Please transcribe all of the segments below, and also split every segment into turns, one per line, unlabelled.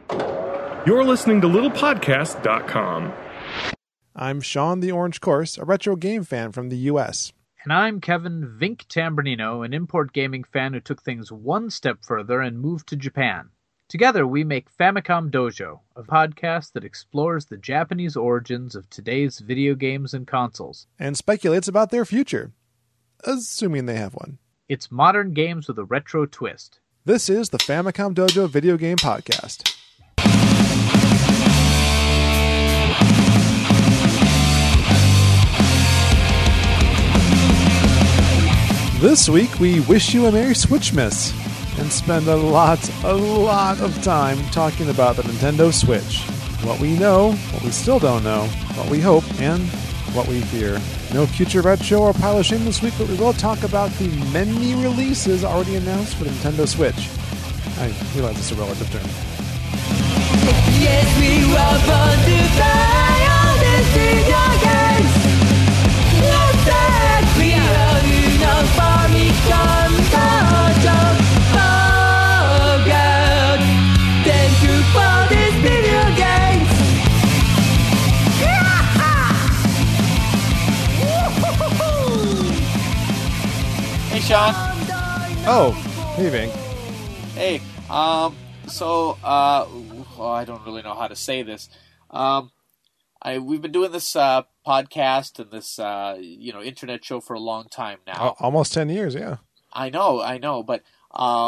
You're listening to littlepodcast.com.
I'm Sean the Orange Course, a retro game fan from the U.S.
And I'm Kevin Vink Tambernino, an import gaming fan who took things one step further and moved to Japan. Together we make Famicom Dojo, a podcast that explores the Japanese origins of today's video games and consoles.
And speculates about their future, assuming they have one.
It's modern games with a retro twist.
This is the Famicom Dojo Video Game Podcast. This week, we wish you a Merry Switchmas and spend a lot of time talking about the Nintendo Switch. What we know, what we still don't know, what we hope, and what we fear. No future retro or pile of shame this week, but we will talk about the many releases already announced for the Nintendo Switch. I realize it's a relative term.
Yes, we were born to play all these video games. Let's say we are Famicom Dojo. Oh God, thank you for these video games.
Hey, Sean.
Oh, hey, Vink.
Hey, I don't really know how to say this. We've been doing this podcast and this internet show for a long time now.
Almost 10 years, yeah.
I know, but I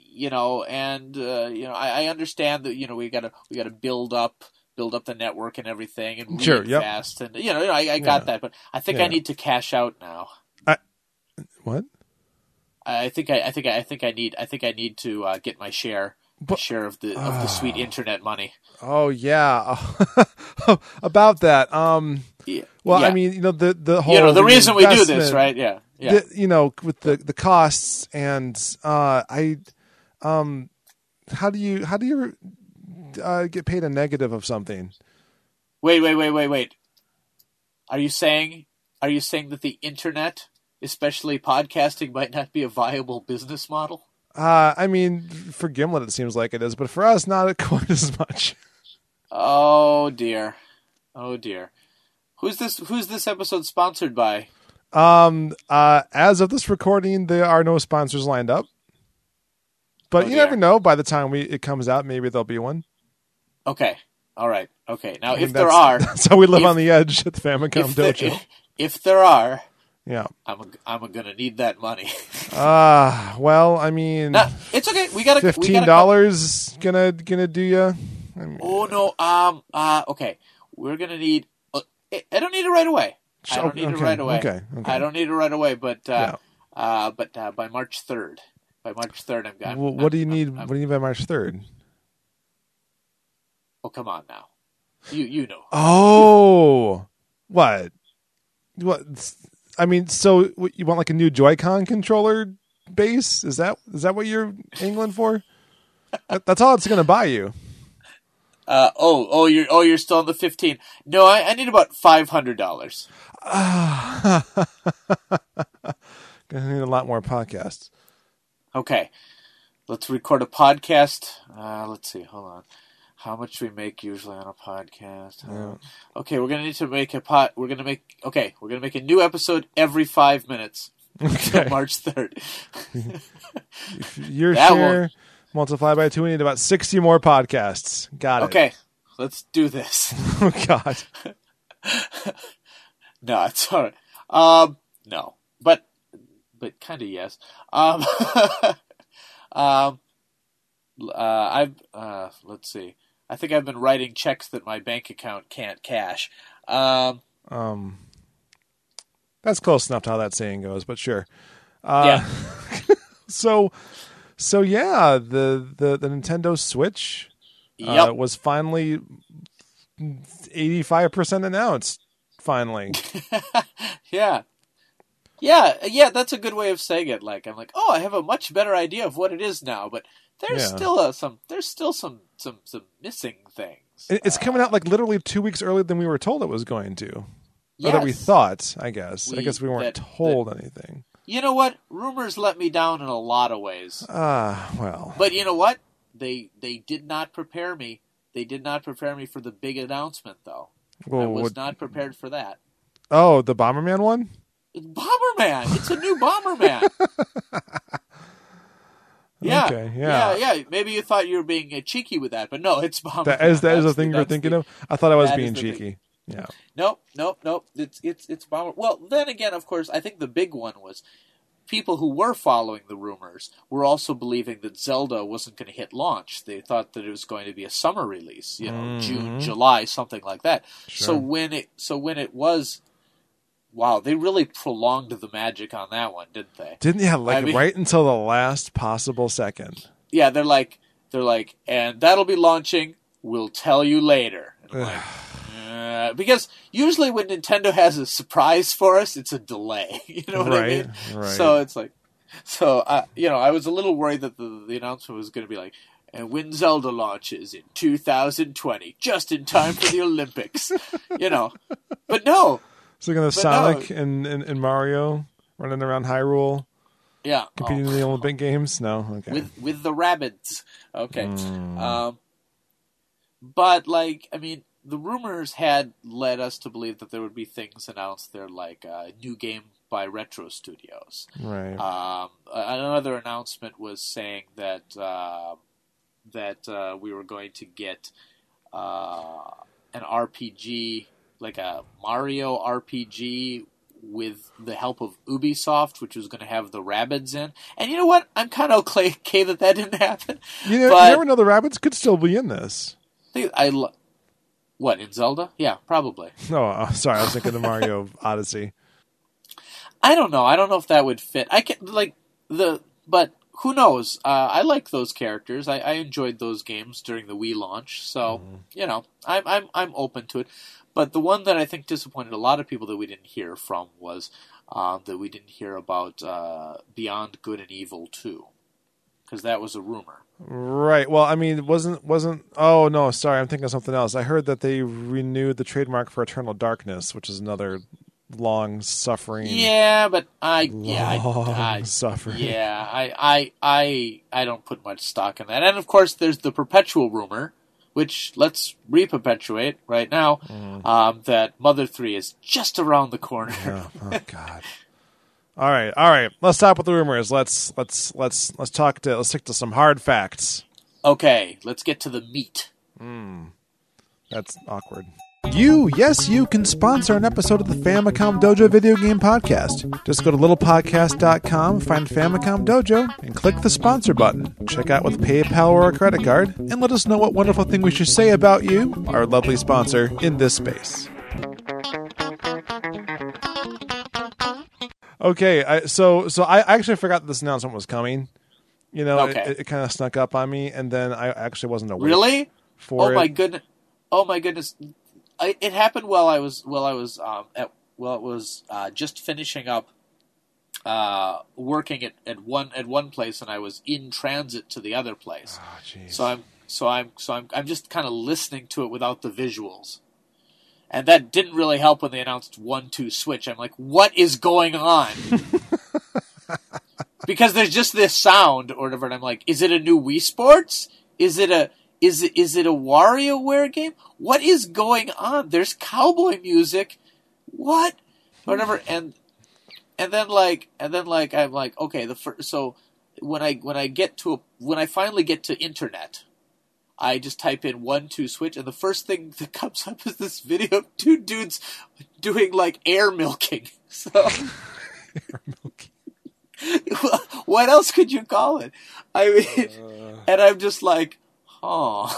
understand that we gotta build up the network and everything and
sure,
read
yep.
fast and I got that, but I think I need to cash out now.
What?
I think I need to get my share of the sweet internet money.
Oh yeah, about that.
Yeah.
Well,
yeah.
I mean, the whole
the reason we do this, right? Yeah.
With the costs and how do you get paid a negative of something?
Wait. Are you saying that the internet, especially podcasting, might not be a viable business model?
I mean, for Gimlet it seems like it is, but for us, not quite as much.
Oh dear. Who's this episode sponsored by?
As of this recording, there are no sponsors lined up. But you never know. By the time it comes out, maybe there'll be one.
Okay. All right. Okay. Now, if there are,
that's how we live on the edge at the Famicom Dojo.
If there are.
Yeah,
I'm gonna need that money.
Well, I mean,
it's okay. We got
$15 gonna do you. I mean,
oh no. Okay. We're gonna need. I don't need it right away. I don't need it right away.
Okay.
I don't need it right away. But by March 3rd.
What do you need? What do you need by March 3rd?
Oh, come on now. You know.
Oh, what? I mean, so you want like a new Joy-Con controller base? Is that what you're angling for? That's all it's going to buy you.
You're still on the 15. No, I need about $500.
Gonna need a lot more podcasts.
Okay, let's record a podcast. Let's see. Hold on. How much do we make usually on a podcast? Okay, we're gonna need to make We're gonna make a new episode every 5 minutes until March 3rd.
Your share multiplied by 2, we need about 60 more podcasts. Got it.
Okay, let's do this.
Oh God.
No, it's all right. No, but kind of yes. Let's see. I think I've been writing checks that my bank account can't cash.
That's close enough to how that saying goes, but sure.
Yeah.
So yeah, the Nintendo Switch was finally 85% announced. Finally.
Yeah. That's a good way of saying it. Like, I'm like, oh, I have a much better idea of what it is now, but there's still some missing things.
It's coming out like literally 2 weeks earlier than we were told it was going to.
Yes.
Or that we thought, I guess. I guess we weren't told anything.
You know what? Rumors let me down in a lot of ways.
Well.
But you know what? they did not prepare me. They did not prepare me for the big announcement, though.
Well,
I was not prepared for that.
Oh, the Bomberman one?
It's Bomberman. It's a new Bomberman. Yeah.
Okay, yeah.
Yeah. Maybe you thought you were being cheeky with that, but no, it's Bomberman.
That is the thing you're thinking of? I thought I was being cheeky. Yeah.
Nope. It's Bomber. Well, then again, of course, I think the big one was people who were following the rumors were also believing that Zelda wasn't going to hit launch. They thought that it was going to be a summer release, June, July, something like that.
Sure.
So when it was, wow, they really prolonged the magic on that one, didn't they?
Didn't you? Right until the last possible second.
Yeah, they're like, and that'll be launching. We'll tell you later. Because usually when Nintendo has a surprise for us, it's a delay. You know what I mean?
Right.
So it's like, I was a little worried that the announcement was going to be like, and when Zelda launches in 2020, just in time for the Olympics, But no.
So you're going to Sonic and Mario running around Hyrule?
Yeah.
Competing in the Olympic Games? No? Okay.
With the rabbits. Okay. But, the rumors had led us to believe that there would be things announced there like a new game by Retro Studios.
Right.
Another announcement was saying that we were going to get an RPG, like a Mario RPG with the help of Ubisoft, which was going to have the Rabbids in. And you know what? I'm kind of okay that didn't happen.
You never know, the Rabbids could still be in this.
What, in Zelda? Yeah, probably.
Oh, sorry, I was thinking of Mario Odyssey.
I don't know. I don't know if that would fit. But who knows? I like those characters. I enjoyed those games during the Wii launch, so I'm open to it. But the one that I think disappointed a lot of people that we didn't hear from was that we didn't hear about Beyond Good and Evil 2, because that was a rumor.
Right. Well, it wasn't. Oh no, sorry, I'm thinking of something else. I heard that they renewed the trademark for Eternal Darkness, which is another long suffering.
Yeah, but
suffering.
Yeah, I don't put much stock in that. And of course, there's the perpetual rumor, which let's re-perpetuate right now, that Mother 3 is just around the corner.
Oh God. All right. Let's stop with the rumors. Let's stick to some hard facts.
Okay, let's get to the meat.
That's awkward. You can sponsor an episode of the Famicom Dojo video game podcast. Just go to littlepodcast.com, find Famicom Dojo, and click the sponsor button. Check out with PayPal or a credit card, and let us know what wonderful thing we should say about you, our lovely sponsor, in this space. Okay, so I actually forgot that this announcement was coming.
Okay.
It kind of snuck up on me, and then I actually wasn't aware.
Really?
For
my goodness! Oh my goodness! It happened while I was just finishing up working at one place, and I was in transit to the other place.
Oh, jeez.
So I'm just kind of listening to it without the visuals. And that didn't really help when they announced 1-2 Switch. I'm like, what is going on? Because there's just this sound or whatever, and I'm like, is it a new Wii Sports? Is it a WarioWare game? What is going on? There's cowboy music. What? Whatever. And then I'm like, okay, so when I finally get to internet, I just type in 1-2 Switch, and the first thing that comes up is this video of two dudes doing air milking. So,
Air milking.
What else could you call it? And I'm just like, oh.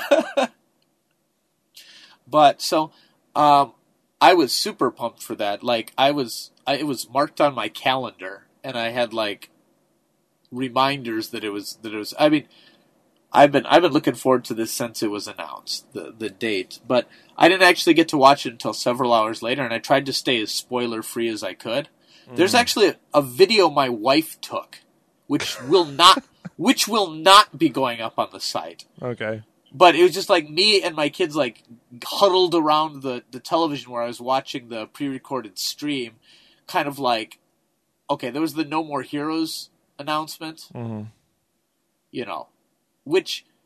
But so, I was super pumped for that. It was marked on my calendar, and I had reminders that it was. I've been looking forward to this since it was announced, the date. But I didn't actually get to watch it until several hours later, and I tried to stay as spoiler-free as I could. There's actually a video my wife took, which will not be going up on the site.
Okay.
But it was just me and my kids huddled around the television where I was watching the pre-recorded stream, kind of okay, there was the No More Heroes announcement.
Mm-hmm.
Which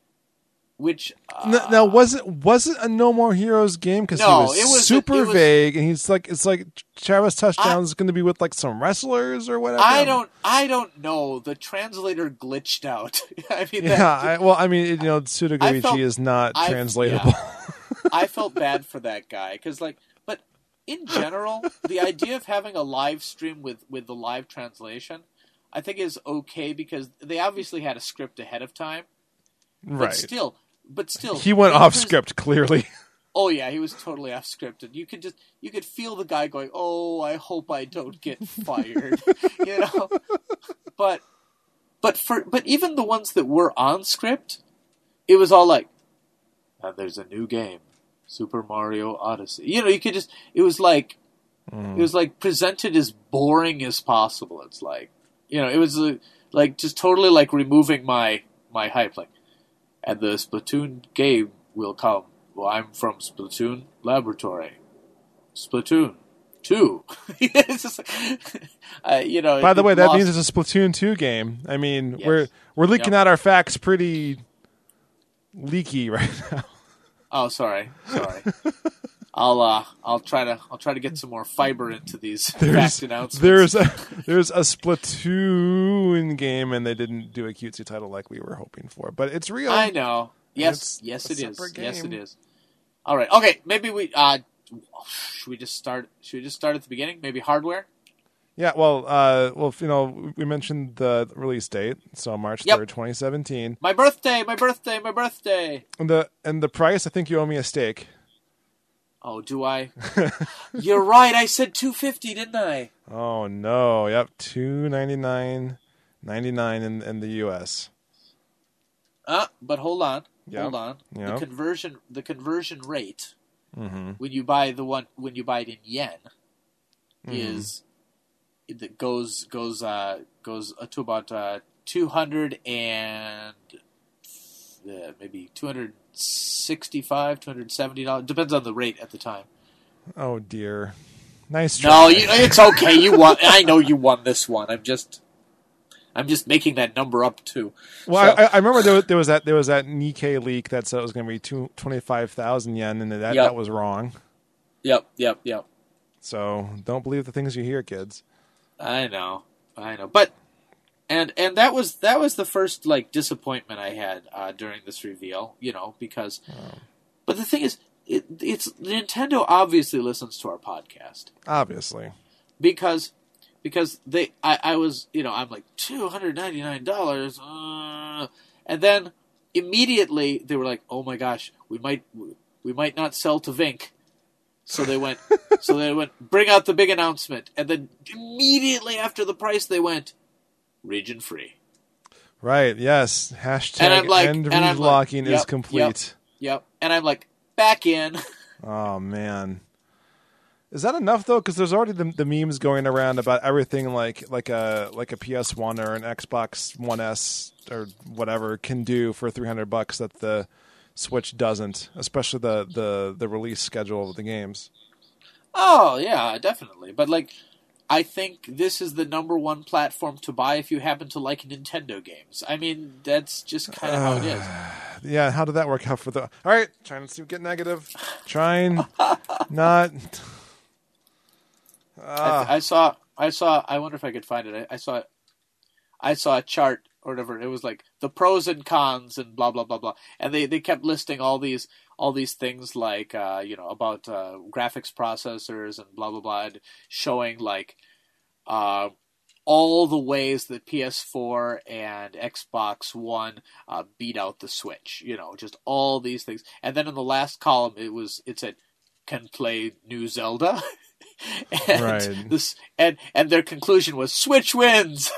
Now, was it a No More Heroes game? Because
No,
he
it
was
was-
super
it was-
vague, and it's like Travis Touchdown is going to be with like some wrestlers or whatever.
I don't know. The translator glitched out. I mean,
Yeah, Tsutogawichi is not translatable.
I felt bad for that guy because, but in general, the idea of having a live stream with the live translation, I think is okay because they obviously had a script ahead of time.
Right.
But still,
He went off script, clearly.
Oh yeah, he was totally off scripted. You could feel the guy going, "Oh, I hope I don't get fired," you know. But even the ones that were on script, it was all like, "And there's a new game, Super Mario Odyssey." You know, it was like presented as boring as possible. It's like, you know, it was like just totally like removing my hype, like. And the Splatoon game will come. Well, I'm from Splatoon Laboratory. Splatoon 2. It's just, you know.
By the way, that means it's a Splatoon 2 game. I mean,
Yes.
we're leaking out our facts pretty leaky right now.
Oh, sorry. I'll try to get some more fiber into these fact announcements.
There's a Splatoon game, and they didn't do a cutesy title like we were hoping for, but it's real.
I know. Yes,
It's
yes,
a
it is.
separate
Yes,
game.
it is. All right. Okay. Maybe we should we just start? Should we just start at the beginning? Maybe hardware.
Yeah. Well, we mentioned the release date, so March 3rd, 2017.
My birthday.
And the price. I think you owe me a steak.
Oh, do I? You're right. I said $250, didn't I?
Oh no! Yep, $299.99 in the U.S.
But hold on.
Yep.
Hold on.
Yep.
The conversion rate
Mm-hmm.
when you buy it in yen is it goes to about 200 and maybe $265, $270. Depends on the rate at the time.
Oh dear! Nice try.
No, it's okay. You won. I know you won this one. I'm just making that number up too.
Well,
So-
I remember there was that Nikkei leak that said it was going to be 25,000 yen, and that was wrong.
Yep.
So don't believe the things you hear, kids.
I know. But and that was the first like disappointment I had during this reveal, you know, because. But the thing is, it's Nintendo obviously listens to our podcast
Obviously.
because I was, you know, I'm like $299, and then immediately they were like, oh my gosh, we might not sell to Vink. So they went, bring out the big announcement. And then immediately after the price, they went, region free.
Right, yes. Hashtag
And I'm like-
end
and I'm like,
relocking is
yep,
complete.
Yep. And I'm like, back in.
Oh, man. Is that enough, though? Because there's already the memes going around about everything like a PS1 or an Xbox One S or whatever can do for $300 that the Switch doesn't, especially the release schedule of the games.
Oh, yeah, definitely. But, like, I think this is the number one platform to buy if you happen to like Nintendo games. I mean, that's just kind of how it is.
Yeah, how did that work out for the... All right, trying to get negative. Trying not...
I saw. I wonder if I could find it. I saw a chart or whatever. It was like the pros and cons and blah blah blah blah. And they kept listing all these things like about graphics processors and blah blah blah, and showing like all the ways that PS4 and Xbox One beat out the Switch. You know, just all these things. And then in the last column, it said can play new Zelda. And
right.
And their conclusion was Switch wins.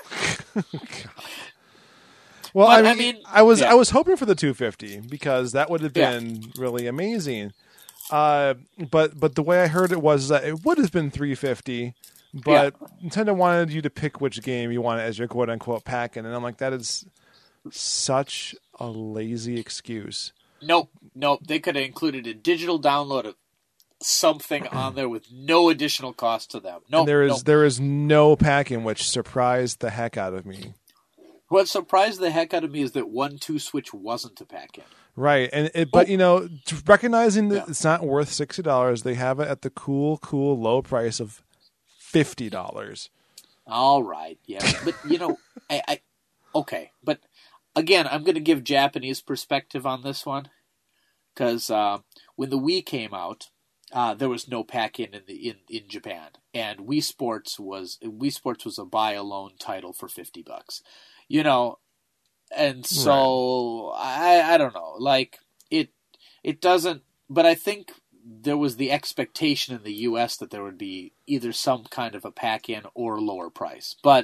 Well,
But,
I mean, I was hoping for the 250 because that would have been really amazing. But the way I heard it was that it would have been 350, but Nintendo wanted you to pick which game you wanted as your quote unquote pack-in, and I'm like, that is such a lazy excuse.
Nope. They could have included a digital download of something on there with no additional cost to them. No,
there is no pack-in, which surprised the heck out of me.
What surprised the heck out of me is that 1-2 Switch wasn't a pack-in.
Right, but recognizing that
Yeah.
it's not worth $60, they have it at the cool low price of $50.
All right, yeah, but I okay, but again, I'm going to give Japanese perspective on this one because when the Wii came out, there was no pack-in in Japan, and Wii Sports was a buy alone title for $50, and so I don't know, like it doesn't, but I think there was the expectation in the U.S. that there would be either some kind of a pack-in or lower price, but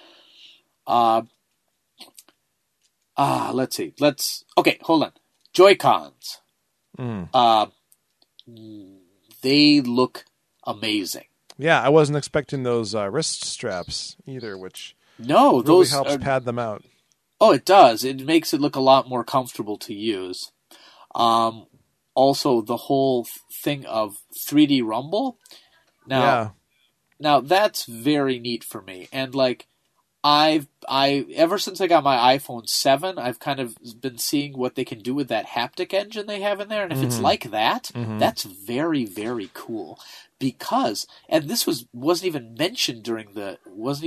let's see, okay, hold on, Joy-Cons. They look amazing.
Yeah, I wasn't expecting those wrist straps either, which
No,
really
those
helps pad them out.
Oh, it does. It makes it look a lot more comfortable to use. Also, the whole thing of 3D Rumble. Now that's very neat for me. And like, I ever since I got my iPhone 7, I've kind of been seeing what they can do with that haptic engine they have in there. And if it's like that, that's very, very cool. Because, and this wasn't even mentioned during the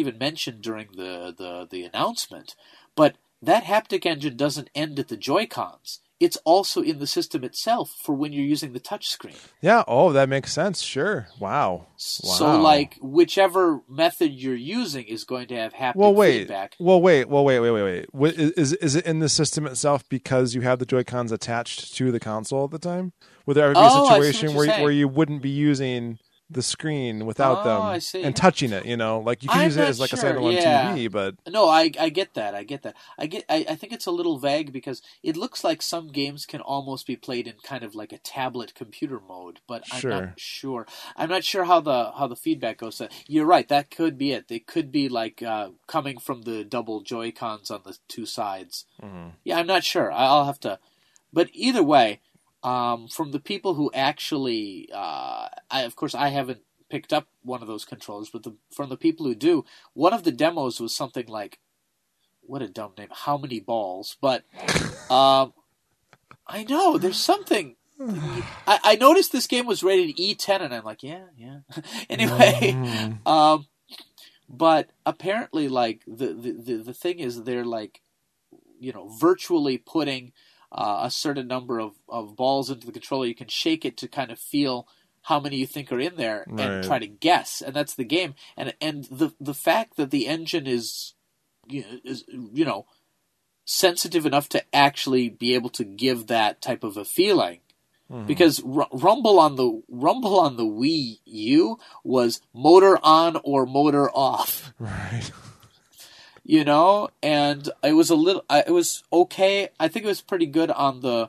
announcement, but that haptic engine doesn't end at the Joy-Cons. It's also in the system itself for when you're using the touchscreen.
Yeah. Oh, that makes sense. Sure. Wow.
So, like, whichever method you're using is going to have haptic feedback.
Wait. Is it in the system itself because you have the Joy-Cons attached to the console at the time? Would there ever be a situation where you wouldn't be using the screen without them and touching it? Like you can use it as like a standalone TV, but
no, I get that. I think it's a little vague because it looks like some games can almost be played in kind of like a tablet computer mode, but I'm not sure. I'm not sure how the feedback goes. You're right. That could be it. They could be like coming from the double Joy-Cons on the two sides. Yeah, I'm not sure. I'll have to. But either way. From the people who actually, of course, I haven't picked up one of those controllers, but from the people who do, one of the demos was something like, what a dumb name, How Many Balls? But I know there's something. I noticed this game was rated E10, and I'm like, yeah. Anyway, but apparently, like the thing is, they're like, virtually putting a certain number of balls into the controller. You can shake it to kind of feel how many you think are in there and try to guess, and that's the game. And the fact that the engine is sensitive enough to actually be able to give that type of a feeling, because Rumble on the Wii U was motor on or motor off,
right.
And it was it was okay. I think it was pretty good on the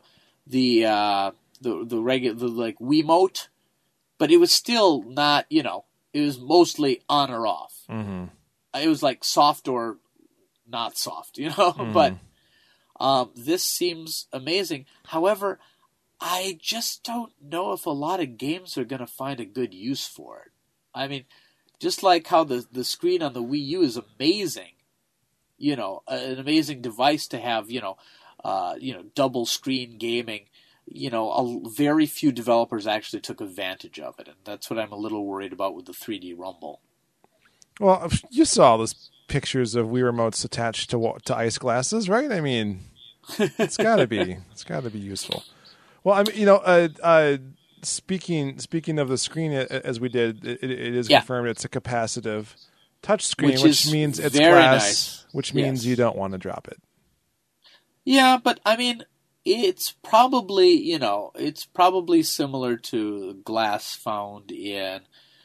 regular, like Wiimote, but it was still not, it was mostly on or off. It was like soft or not soft, but this seems amazing. However, I just don't know if a lot of games are going to find a good use for it. I mean, just like how the screen on the Wii U is amazing, an amazing device to have, double screen gaming. Very few developers actually took advantage of it, and that's what I'm a little worried about with the 3D Rumble.
Well, you saw those pictures of Wii remotes attached to ice glasses, right? I mean, it's got to be useful. Well, I mean, speaking of the screen, as we did, it is confirmed it's a capacitive touch screen, which means it's glass, nice. Which means you don't want to drop it. Yeah,
but I mean, it's probably similar to glass found in,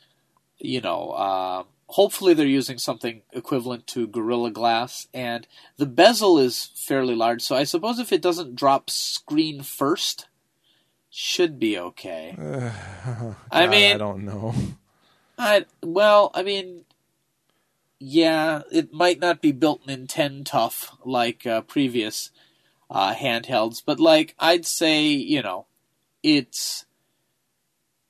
hopefully they're using something equivalent to Gorilla Glass, and the bezel is fairly large, so I suppose if it doesn't drop screen first, should be okay. I
don't know.
Yeah, it might not be built in 10 tough like previous handhelds, but like I'd say, it's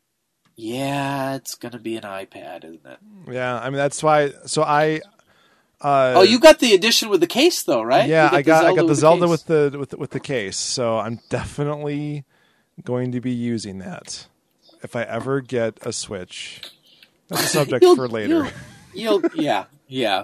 gonna be an iPad, isn't it?
Yeah, I mean that's why. So I
Oh, you got the edition with the case though, right?
Yeah, I got the Zelda
case.
with the case. So I'm definitely going to be using that if I ever get a Switch. That's a subject for later.
Yeah.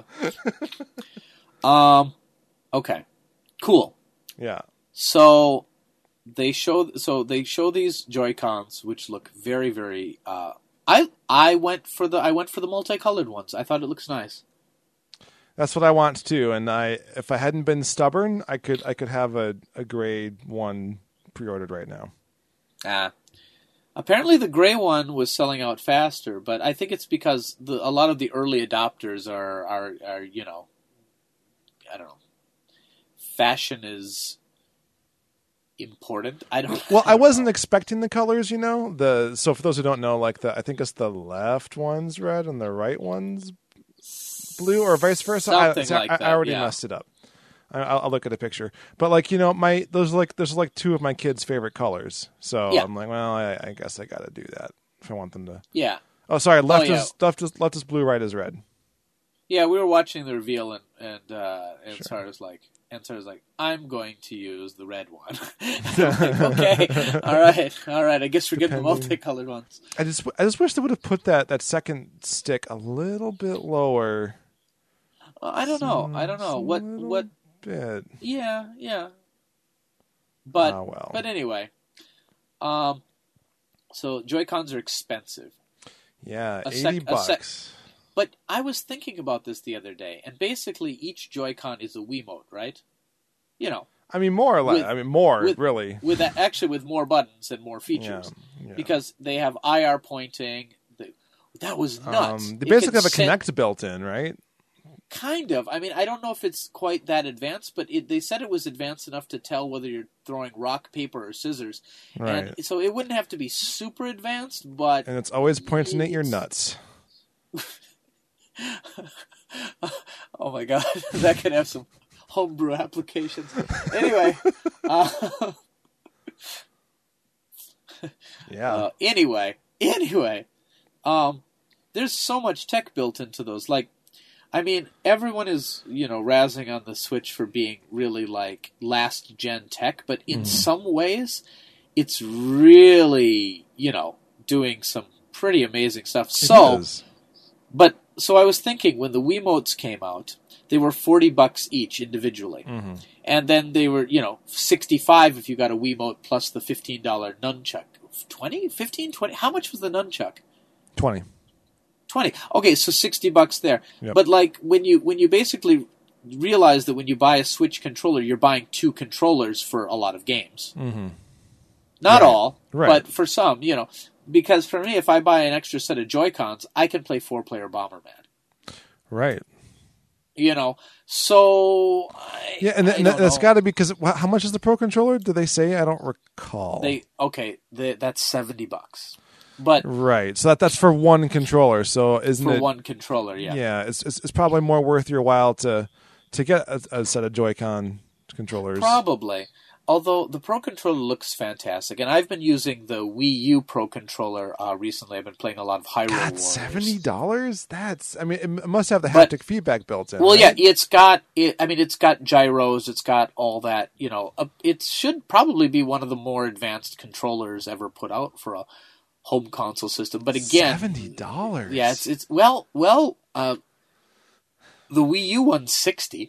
Okay. Cool.
Yeah.
So they show these Joy-Cons which look very, very I went for the multicolored ones. I thought it looks nice.
That's what I want too, and if I hadn't been stubborn, I could have a grade 1 pre-ordered right now.
Apparently the gray one was selling out faster, but I think it's because a lot of the early adopters are you know, I don't know. Fashion is important. I don't.
Well, I wasn't expecting the colors, you know. So for those who don't know, like I think it's the left one's red and the right one's blue, or vice versa. I already messed it up. I'll look at a picture, but like, you know, there's like two of my kids' favorite colors. So I'm like, well, I guess I got to do that if I want them to.
Yeah.
Oh, sorry. Left is blue, right is red.
Yeah, we were watching the reveal, and Sarah's like, I'm going to use the red one. Like, okay, all right. I guess we're getting the multicolored ones.
I just wish they would have put that second stick a little bit lower.
I don't know. What
bit.
Yeah. But
well.
But anyway, so Joy-Cons are expensive.
Yeah, $80.
But I was thinking about this the other day, and basically each Joy-Con is a Wiimote, right? You know.
I mean, more or less. Really.
With more buttons and more features.
Yeah.
Because they have IR pointing. That was nuts.
They basically have a Kinect built in, right?
Kind of. I mean, I don't know if it's quite that advanced, but they said it was advanced enough to tell whether you're throwing rock, paper, or scissors.
Right.
And so it wouldn't have to be super advanced, but...
And it's always pointing at your nuts.
Oh my god, that could have some homebrew applications. Anyway, Anyway, there's so much tech built into those. Like, I mean, everyone is, you know, razzing on the Switch for being really like last gen tech, but in some ways, it's really, you know, doing some pretty amazing stuff. So I was thinking, when the Wiimotes came out, they were $40 each individually. Mm-hmm. And then they were, you know, $65 if you got a Wiimote plus the $15 nunchuck. 20? 15? 20? How much was the nunchuck?
20.
Okay, so $60 there. Yep. But like when you basically realize that when you buy a Switch controller, you're buying two controllers for a lot of games. Mm-hmm. Not all, but for some, you know. Because for me, if I buy an extra set of Joy-Cons, I can play 4-player Bomberman.
Right.
You know, so...
that's got to be, because how much is the Pro Controller? Did they say? I don't recall.
That's $70. But
right, so that's for one controller. So isn't it...
For one controller, yeah.
Yeah, it's probably more worth your while to get a set of Joy-Con controllers.
Probably. Although the Pro Controller looks fantastic, and I've been using the Wii U Pro Controller recently. I've been playing a lot of Hyrule Warriors.
$70? That's, I mean, it must have the haptic feedback built in.
Well,
right?
Yeah, it's got gyros, it's got all that. You know, it should probably be one of the more advanced controllers ever put out for a home console system. But again,
$70.
Yeah, it's the Wii U one's $60.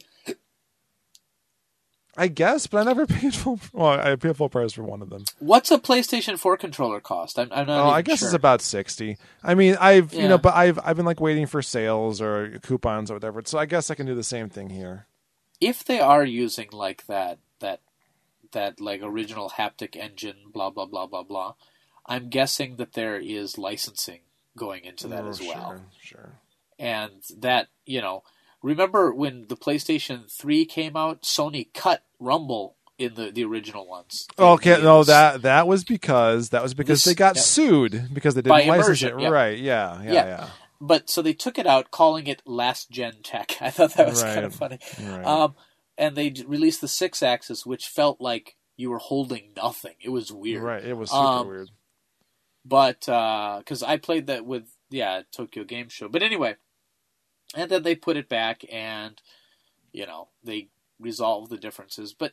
I guess, but I never paid full. Well, I paid full price for one of them.
What's a PlayStation 4 controller cost? I'm not.
I guess
sure.
It's about $60. I mean, I've been like waiting for sales or coupons or whatever. So I guess I can do the same thing here.
If they are using like that like original haptic engine, blah blah blah blah blah, I'm guessing that there is licensing going into that as well.
Sure.
And that, you know. Remember when the PlayStation 3 came out, Sony cut Rumble in the original ones.
Okay, that was because they got sued because they didn't license it. Yep. Right, yeah.
But so they took it out, calling it last gen tech. I thought that was kind of funny. Right. And they released the 6-axis, which felt like you were holding nothing. It was weird.
Right, it was super weird.
But because I played that with Tokyo Game Show. But anyway. And then they put it back and, they resolve the differences. But,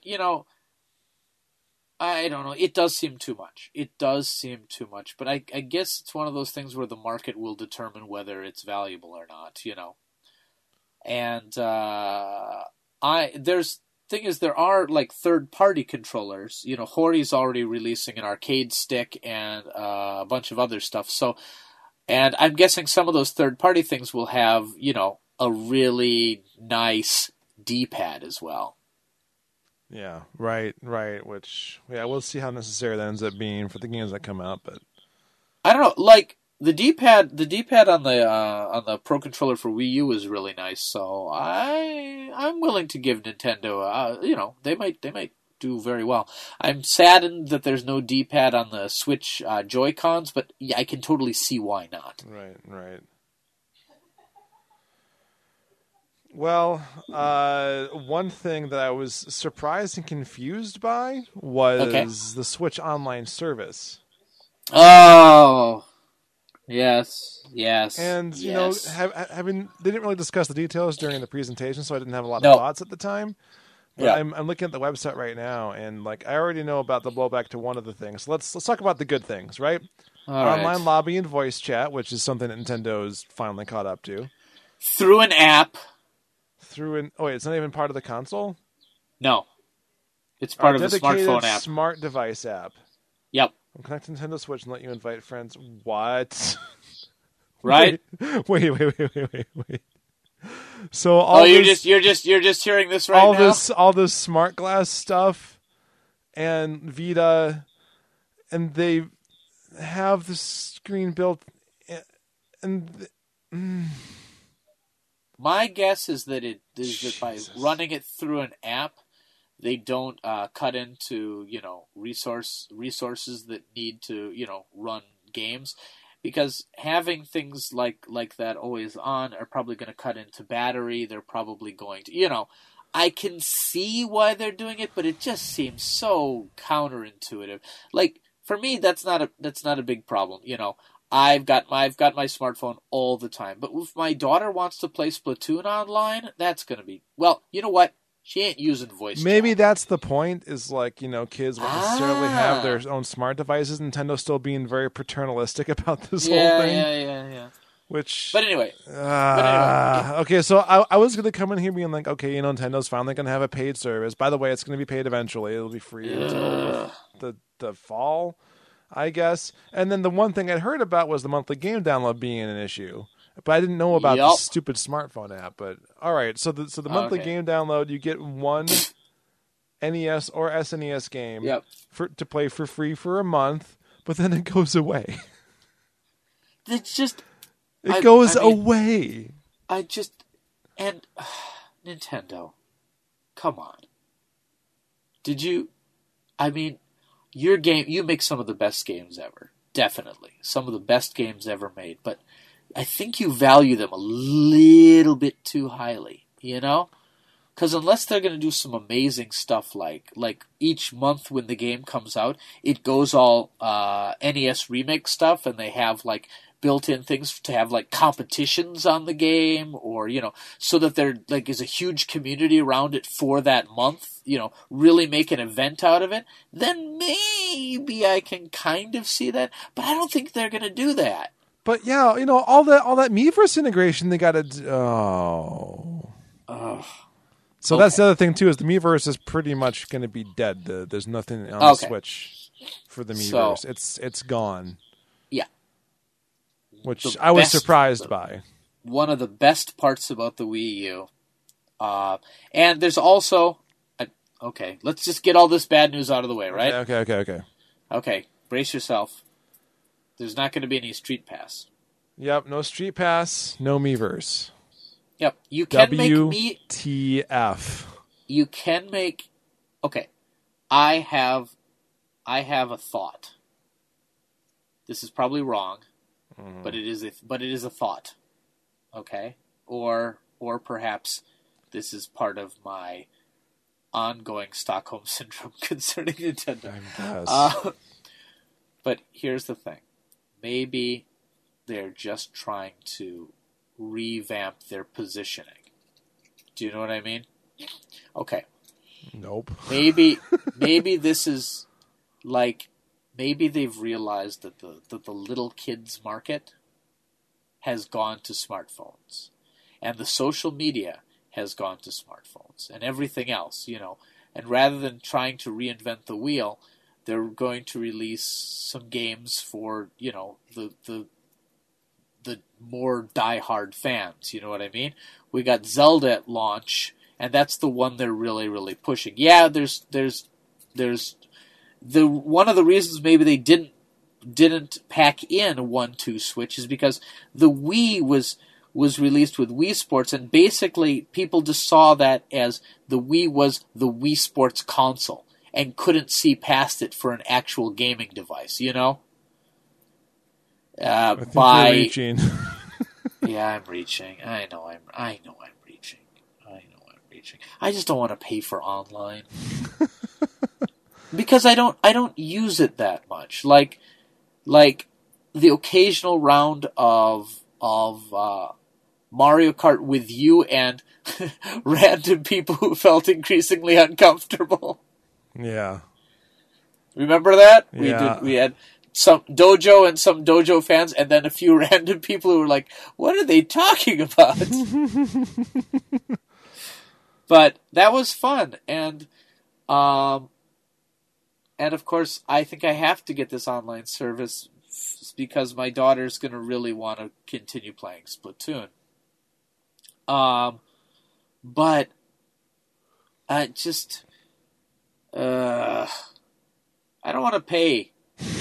I don't know. It does seem too much. But I guess it's one of those things where the market will determine whether it's valuable or not, And there are like third-party controllers. Hori's already releasing an arcade stick and a bunch of other stuff. So, and I'm guessing some of those third-party things will have, a really nice D-pad as well.
Yeah, right. Which, we'll see how necessary that ends up being for the games that come out. But
I don't know, like the D-pad on the Pro Controller for Wii U is really nice. So I'm willing to give Nintendo, they might do very well. I'm saddened that there's no D-pad on the Switch Joy-Cons, but yeah, I can totally see why not.
Right. Well, one thing that I was surprised and confused by was the Switch Online service.
Oh, yes.
And,
yes.
They didn't really discuss the details during the presentation, so I didn't have a lot of thoughts at the time. But
yeah.
I'm looking at the website right now, and I already know about the blowback to one of the things. Let's talk about the good things, right? Online lobby and voice chat, which is something that Nintendo's finally caught up to.
Through an app.
It's not even part of the console?
No. It's part of the smartphone app.
Smart device app.
Yep.
I'm connecting Nintendo Switch and let you invite friends. What?
Right?
Wait. So
you're just hearing this right now?
All this smart glass stuff and Vita, and they have the screen built
My guess is that that by running it through an app, they don't cut into resources that need to run games, because having things like that always on are probably going to cut into battery. They're probably going to I can see why they're doing it, but it just seems so counterintuitive. Like for me, that's not a big problem. I've got my smartphone all the time. But if my daughter wants to play Splatoon online, that's going to be... Well, you know what? She ain't using voice
Maybe
chat.
That's the point, is kids won't necessarily have their own smart devices. Nintendo still being very paternalistic about this whole thing.
Yeah.
But
anyway.
Okay, so I was going to come in here being like, okay, Nintendo's finally going to have a paid service. By the way, it's going to be paid eventually. It'll be free until the fall, I guess. And then the one thing I'd heard about was the monthly game download being an issue. But I didn't know about the stupid smartphone app. But all right, so the monthly game download, you get one NES or SNES game to play for free for a month, but then it goes away.
It's just...
It goes away.
Nintendo, come on. Your game, you make some of the best games ever. Definitely. Some of the best games ever made. But I think you value them a little bit too highly, Because unless they're going to do some amazing stuff like each month when the game comes out, it goes all NES remake stuff, and they have built-in things to have competitions on the game, or so that there is a huge community around it for that month, really make an event out of it, then maybe I can kind of see that, but I don't think they're going to do that.
But yeah, all that Miiverse integration they got to do. So that's the other thing too, is the Miiverse is pretty much going to be dead. There's nothing on the Switch for the Miiverse. It's gone.
Yeah.
Which I was surprised by.
One of the best parts about the Wii U. And there's also... Okay, let's just get all this bad news out of the way, right?
Okay.
Okay, brace yourself. There's not going to be any Street Pass.
Yep, no Street Pass, no Miiverse.
Yep, you can
WTF.
You can make... Okay, I have a thought. This is probably wrong. But it is a thought, okay? Or perhaps this is part of my ongoing Stockholm syndrome concerning Nintendo.
I guess.
But here's the thing: maybe they're just trying to revamp their positioning. Do you know what I mean? Okay.
Nope.
Maybe this is like, maybe they've realized that the little kids market has gone to smartphones, and the social media has gone to smartphones, and everything else, And rather than trying to reinvent the wheel, they're going to release some games for, the more diehard fans. You know what I mean? We got Zelda at launch, and that's the one they're really, really pushing. Yeah, there's the one of the reasons maybe they didn't pack in a 1-2 switch is because the Wii was released with Wii Sports, and basically people just saw that as the Wii was the Wii Sports console and couldn't see past it for an actual gaming device,
I think
by
you're reaching.
Yeah, I'm reaching. I know I'm reaching. I just don't want to pay for online because I don't use it that much. Like the occasional round of Mario Kart with you and random people who felt increasingly uncomfortable.
Yeah.
Remember that?
Yeah.
We had some Dojo and some Dojo fans, and then a few random people who were like, "What are they talking about?" But that was fun, and of course, I think I have to get this online service because my daughter's going to really want to continue playing Splatoon. But I just, I don't want to pay.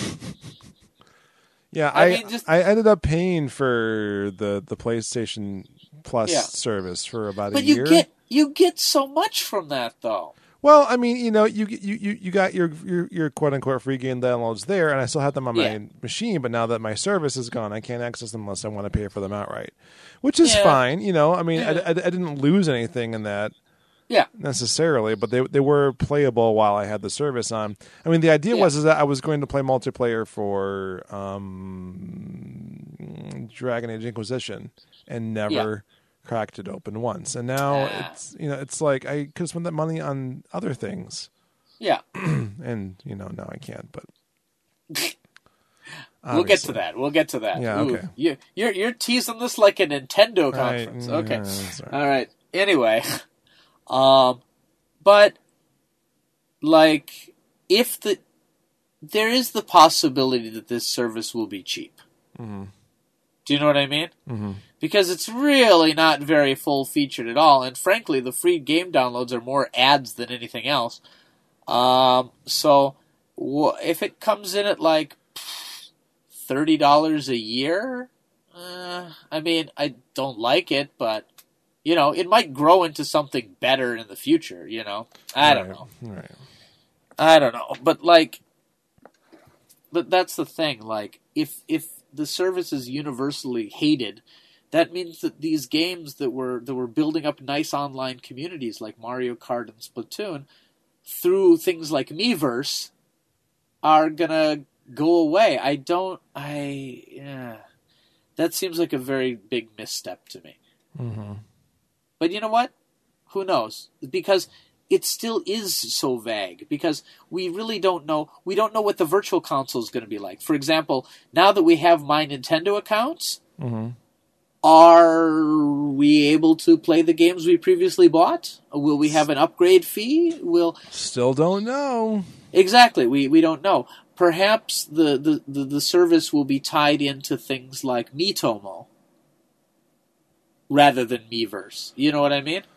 Yeah, I ended up paying for the PlayStation Plus service for about a year.
But you get so much from that, though.
Well, I mean, you got your quote unquote free game downloads there, and I still have them on my machine. But now that my service is gone, I can't access them unless I want to pay for them outright, which is fine. I mean, I didn't lose anything in that. Yeah, necessarily, but they were playable while I had the service on. I mean, the idea was that I was going to play multiplayer for Dragon Age Inquisition and never cracked it open once. And now it's like I could have spent that money on other things. Yeah, and now I can't. But
we'll get to that. Yeah, okay. You're teasing this like a Nintendo conference. Okay, all right. Anyway. But like, there is the possibility that this service will be cheap. Mm-hmm. Do you know what I mean? Mm-hmm. Because it's really not very full featured at all, and frankly, the free game downloads are more ads than anything else. So if it comes in at like $30 a year, I mean, I don't like it, but. It might grow into something better in the future, I don't know. Right. I don't know. But that's the thing. Like, if the service is universally hated, that means that these games that were building up nice online communities like Mario Kart and Splatoon, through things like Miiverse, are gonna go away. That seems like a very big misstep to me. Mm-hmm. But you know what? Who knows? Because it still is so vague. Because we really don't know. We don't know what the virtual console is going to be like. For example, now that we have My Nintendo accounts, are we able to play the games we previously bought? Will we have an upgrade fee?
Still don't know.
Exactly. We don't know. Perhaps the service will be tied into things like Miitomo. Rather than Miiverse. You know what I mean?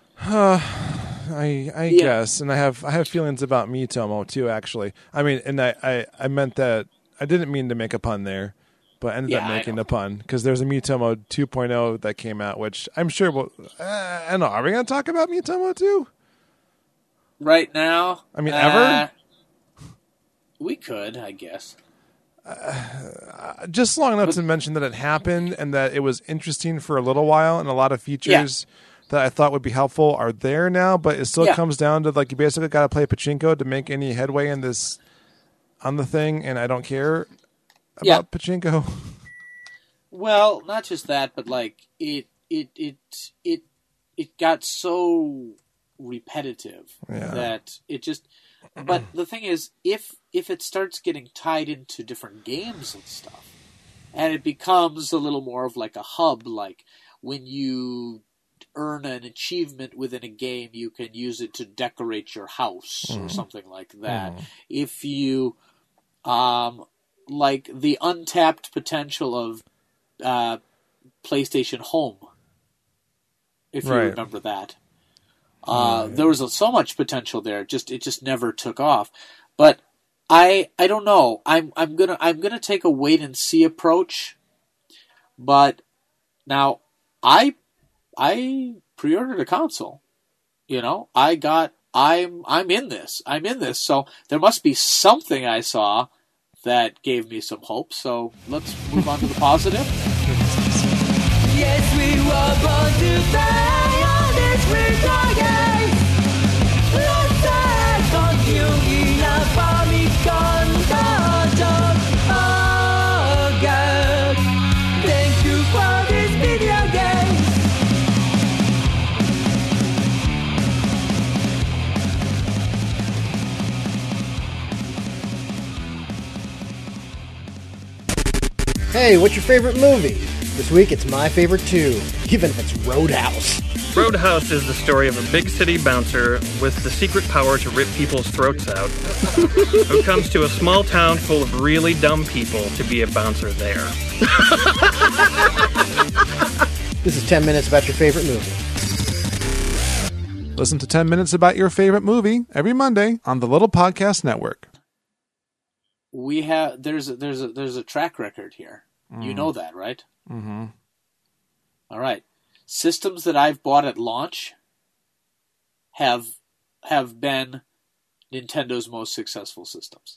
I guess. And I have feelings about Miitomo too, actually. I mean, and I meant that I didn't mean to make a pun there, but I ended up making a pun because there's a Miitomo 2.0 that came out, which I'm sure I don't know. Are we going to talk about Miitomo 2?
Right now?
I mean, ever?
We could, I guess.
Just long enough to mention that it happened and that it was interesting for a little while, and a lot of features that I thought would be helpful are there now, but it still comes down to like you basically got to play pachinko to make any headway on the thing, and I don't care about pachinko.
Well, not just that, but like it it got so repetitive that it just. But the thing is, if it starts getting tied into different games and stuff, and it becomes a little more of like a hub, like when you earn an achievement within a game, you can use it to decorate your house or something like that. If you like the untapped potential of PlayStation Home, if you remember that. There was so much potential there. It just never took off. But I don't know. I'm gonna take a wait and see approach. But now I pre-ordered a console. You know, I'm in this. So there must be something I saw that gave me some hope. So let's move on to the positive.
Yes, we were born to play on this retro game. Let's take on you in a Famicom dojo. Oh God, thank you for this video game.
Hey, what's your favorite movie? This week it's my favorite too, even if it's Roadhouse.
Roadhouse is the story of a big city bouncer with the secret power to rip people's throats out, who comes to a small town full of really dumb people to be a bouncer there.
This is 10 minutes about your favorite movie.
Listen to 10 Minutes About Your Favorite Movie every Monday on the Little Podcast Network.
We have there's a track record here. You know that, right?
Mm-hmm.
All right. Systems that I've bought at launch have been Nintendo's most successful systems.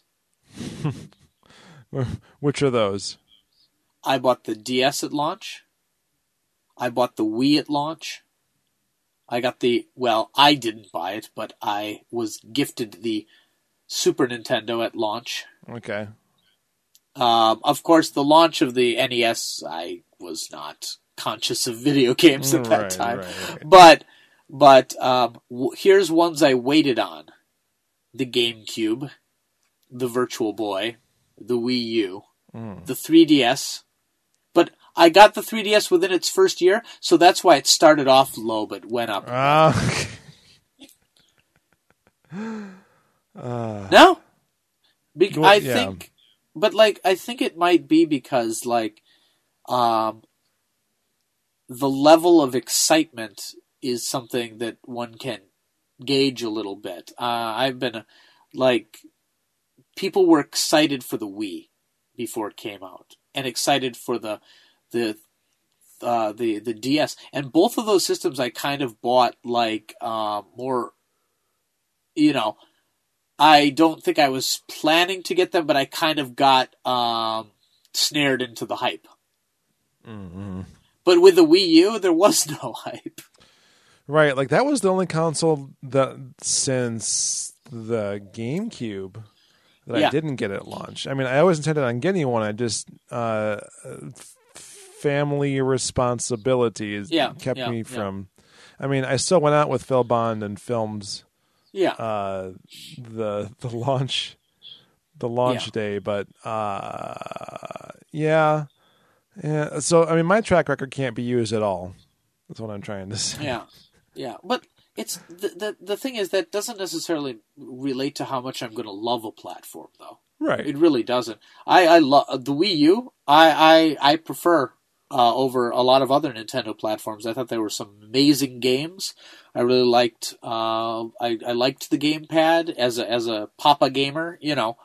Which are those?
I bought the DS at launch. I bought the Wii at launch. I didn't buy it, but I was gifted the Super Nintendo at launch.
Okay.
Of course, the launch of the NES, I was not conscious of video games at that time. Right. But here's ones I waited on. The GameCube, the Virtual Boy, the Wii U, the 3DS. But I got the 3DS within its first year, so that's why it started off low but went up. No? I think... But, I think it might be because, the level of excitement is something that one can gauge a little bit. I've been, people were excited for the Wii before it came out, and excited for the DS. And both of those systems I kind of bought, more, I don't think I was planning to get them, but I kind of got snared into the hype.
Mm-hmm.
But with the Wii U, there was no hype.
Right, that was the only console that since the GameCube that I didn't get at launch. I mean, I always intended on getting one. I just family responsibilities kept me from. I mean, I still went out with Phil Bond and filmed. The launch day, but So I mean, my track record can't be used at all. That's what I'm trying to say.
Yeah. But it's the thing is that doesn't necessarily relate to how much I'm going to love a platform, though.
Right.
It really doesn't. I love the Wii U. I prefer over a lot of other Nintendo platforms. I thought there were some amazing games. I really liked. I liked the gamepad as a Papa gamer. It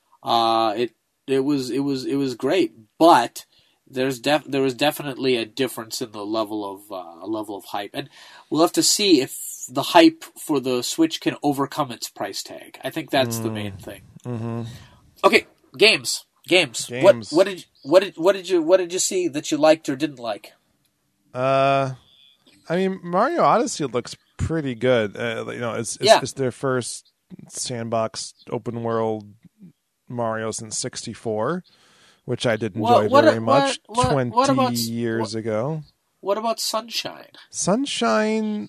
was great, but there was definitely a difference in the level of hype, and we'll have to see if the hype for the Switch can overcome its price tag. I think that's the main thing.
Mm-hmm.
Okay, games. What did you see that you liked or didn't like?
I mean, Mario Odyssey looks pretty good. It's their first sandbox open world Mario since 64, which I did enjoy very much 20 years ago.
What about Sunshine?
Sunshine.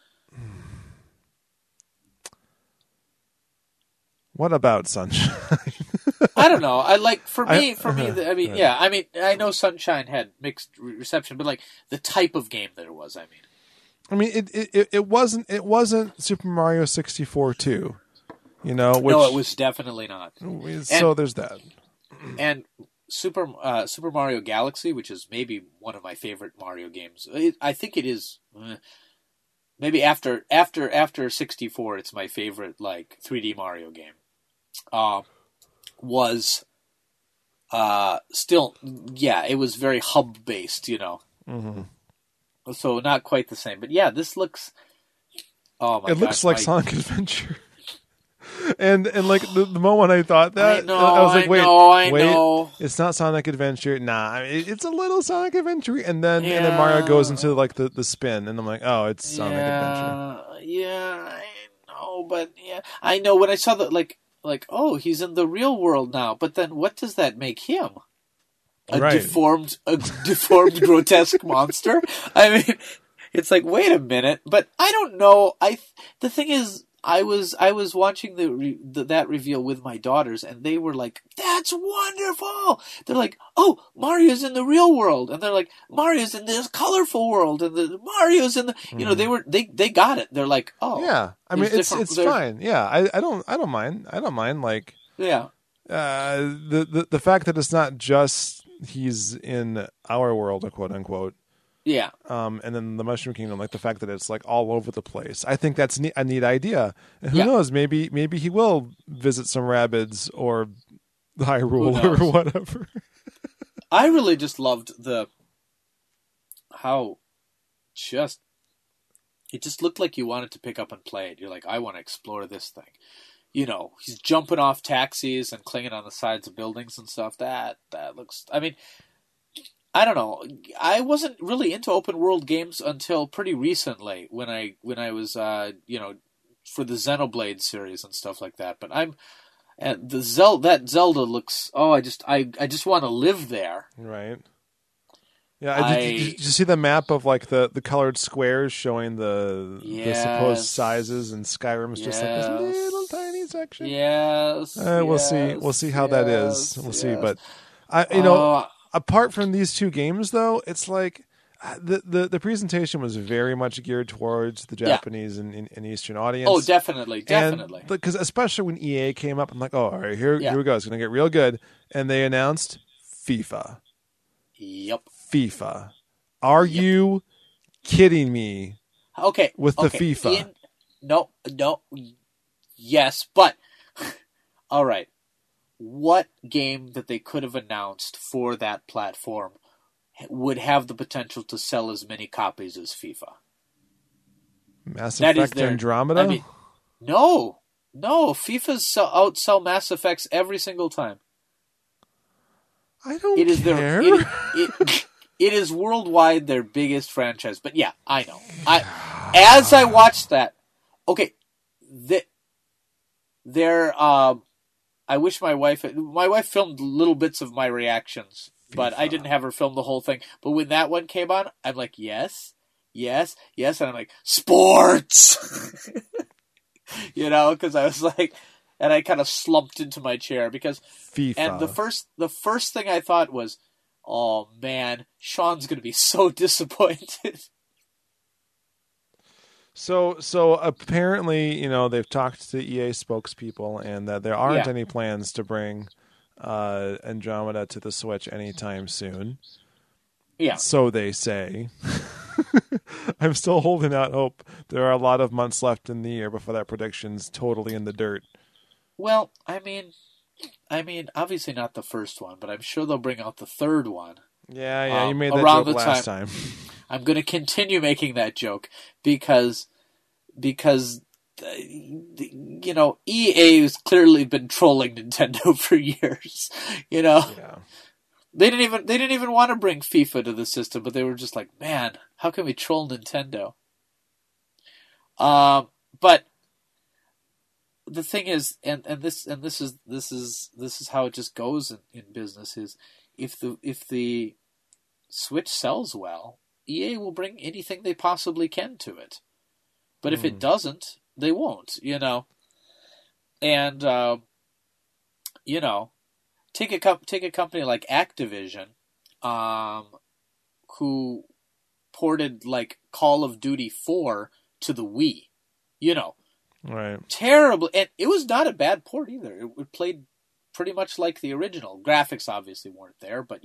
What about Sunshine?
I don't know. I like for me. I mean,
right.
yeah. I mean, I know Sunshine had mixed reception, but like the type of game that it was.
I mean, it wasn't Super Mario 64 2. You know, which,
no, it was definitely not.
So there's that.
And Super Mario Galaxy, which is maybe one of my favorite Mario games. I think it is. Maybe after 64, it's my favorite like 3D Mario game. Was still, yeah, it was very hub based, you know.
Mm-hmm.
So not quite the same, but yeah, this looks. Oh my!
It looks like Sonic Adventure. And like the moment I thought that, I was like, wait,
know.
It's not Sonic Adventure. Nah, it's a little Sonic Adventure. And then Mario goes into like the spin, and I'm like, oh, it's Sonic Adventure.
Yeah, I know, but yeah, I know when I saw that, like, oh, he's in the real world now. But then, what does that make him? A deformed, grotesque monster. I mean, it's like, wait a minute, but I don't know. The thing is, I was watching that reveal with my daughters, and they were like, "That's wonderful!" They're like, "Oh, Mario's in the real world," and they're like, "Mario's in this colorful world," and the Mario's in the, you know, they got it. They're like, "Oh,
yeah." I mean, it's fine. Yeah, I don't mind. I don't mind. Like,
yeah,
the fact that it's not just he's in our world, quote unquote.
Yeah.
And then the Mushroom Kingdom, like the fact that it's like all over the place. I think that's a neat idea. And who knows? Maybe he will visit some Rabbids or Hyrule or whatever.
I really just loved how it just looked like you wanted to pick up and play it. You're like, I want to explore this thing. You know, he's jumping off taxis and clinging on the sides of buildings and stuff. That looks. I mean, I don't know. I wasn't really into open world games until pretty recently when I was you know, for the Xenoblade series and stuff like that. But that Zelda looks. Oh, I just want to live there.
Right. Yeah. Did you see the map of like the colored squares showing the supposed sizes, and Skyrim's just like this little tiny section.
Yes.
We'll see how that is. We'll see. But you know. Apart from these two games, though, it's like the presentation was very much geared towards the Japanese and Eastern audience.
Oh, definitely.
Because especially when EA came up, I'm like, oh, all right, here we go. It's going to get real good. And they announced FIFA.
Yep.
FIFA. Are you kidding me?
Okay.
With the FIFA.
No. Yes, but all right. What game that they could have announced for that platform would have the potential to sell as many copies as FIFA?
Mass Effect Andromeda?
I mean, no. FIFA's outsell Mass Effects every single time.
I don't care.
It is worldwide their biggest franchise. But yeah, I know. As I watched that, okay, I wish my wife filmed little bits of my reactions, but I didn't have her film the whole thing. But when that one came on, I'm like, yes, and I'm like, sports, you know, because I was like, and I kind of slumped into my chair because
FIFA.
And the first thing I thought was, oh man, Sean's gonna be so disappointed.
So apparently, you know, they've talked to EA spokespeople, and that there aren't any plans to bring Andromeda to the Switch anytime soon. Yeah. So they say. I'm still holding out hope. There are a lot of months left in the year before that prediction's totally in the dirt.
Well, I mean, obviously not the first one, but I'm sure they'll bring out the third one.
Yeah, you made that joke last time.
I'm going to continue making that joke because you know, EA has clearly been trolling Nintendo for years. You know, they didn't even want to bring FIFA to the system, but they were just like, man, how can we troll Nintendo? But the thing is, and this is how it just goes in business, is if the Switch sells well, EA will bring anything they possibly can to it. But if it doesn't, they won't, And, take a company like Activision, who ported, like, Call of Duty 4 to the Wii,
Right.
Terrible. And it was not a bad port either. It played pretty much like the original. Graphics obviously weren't there, but,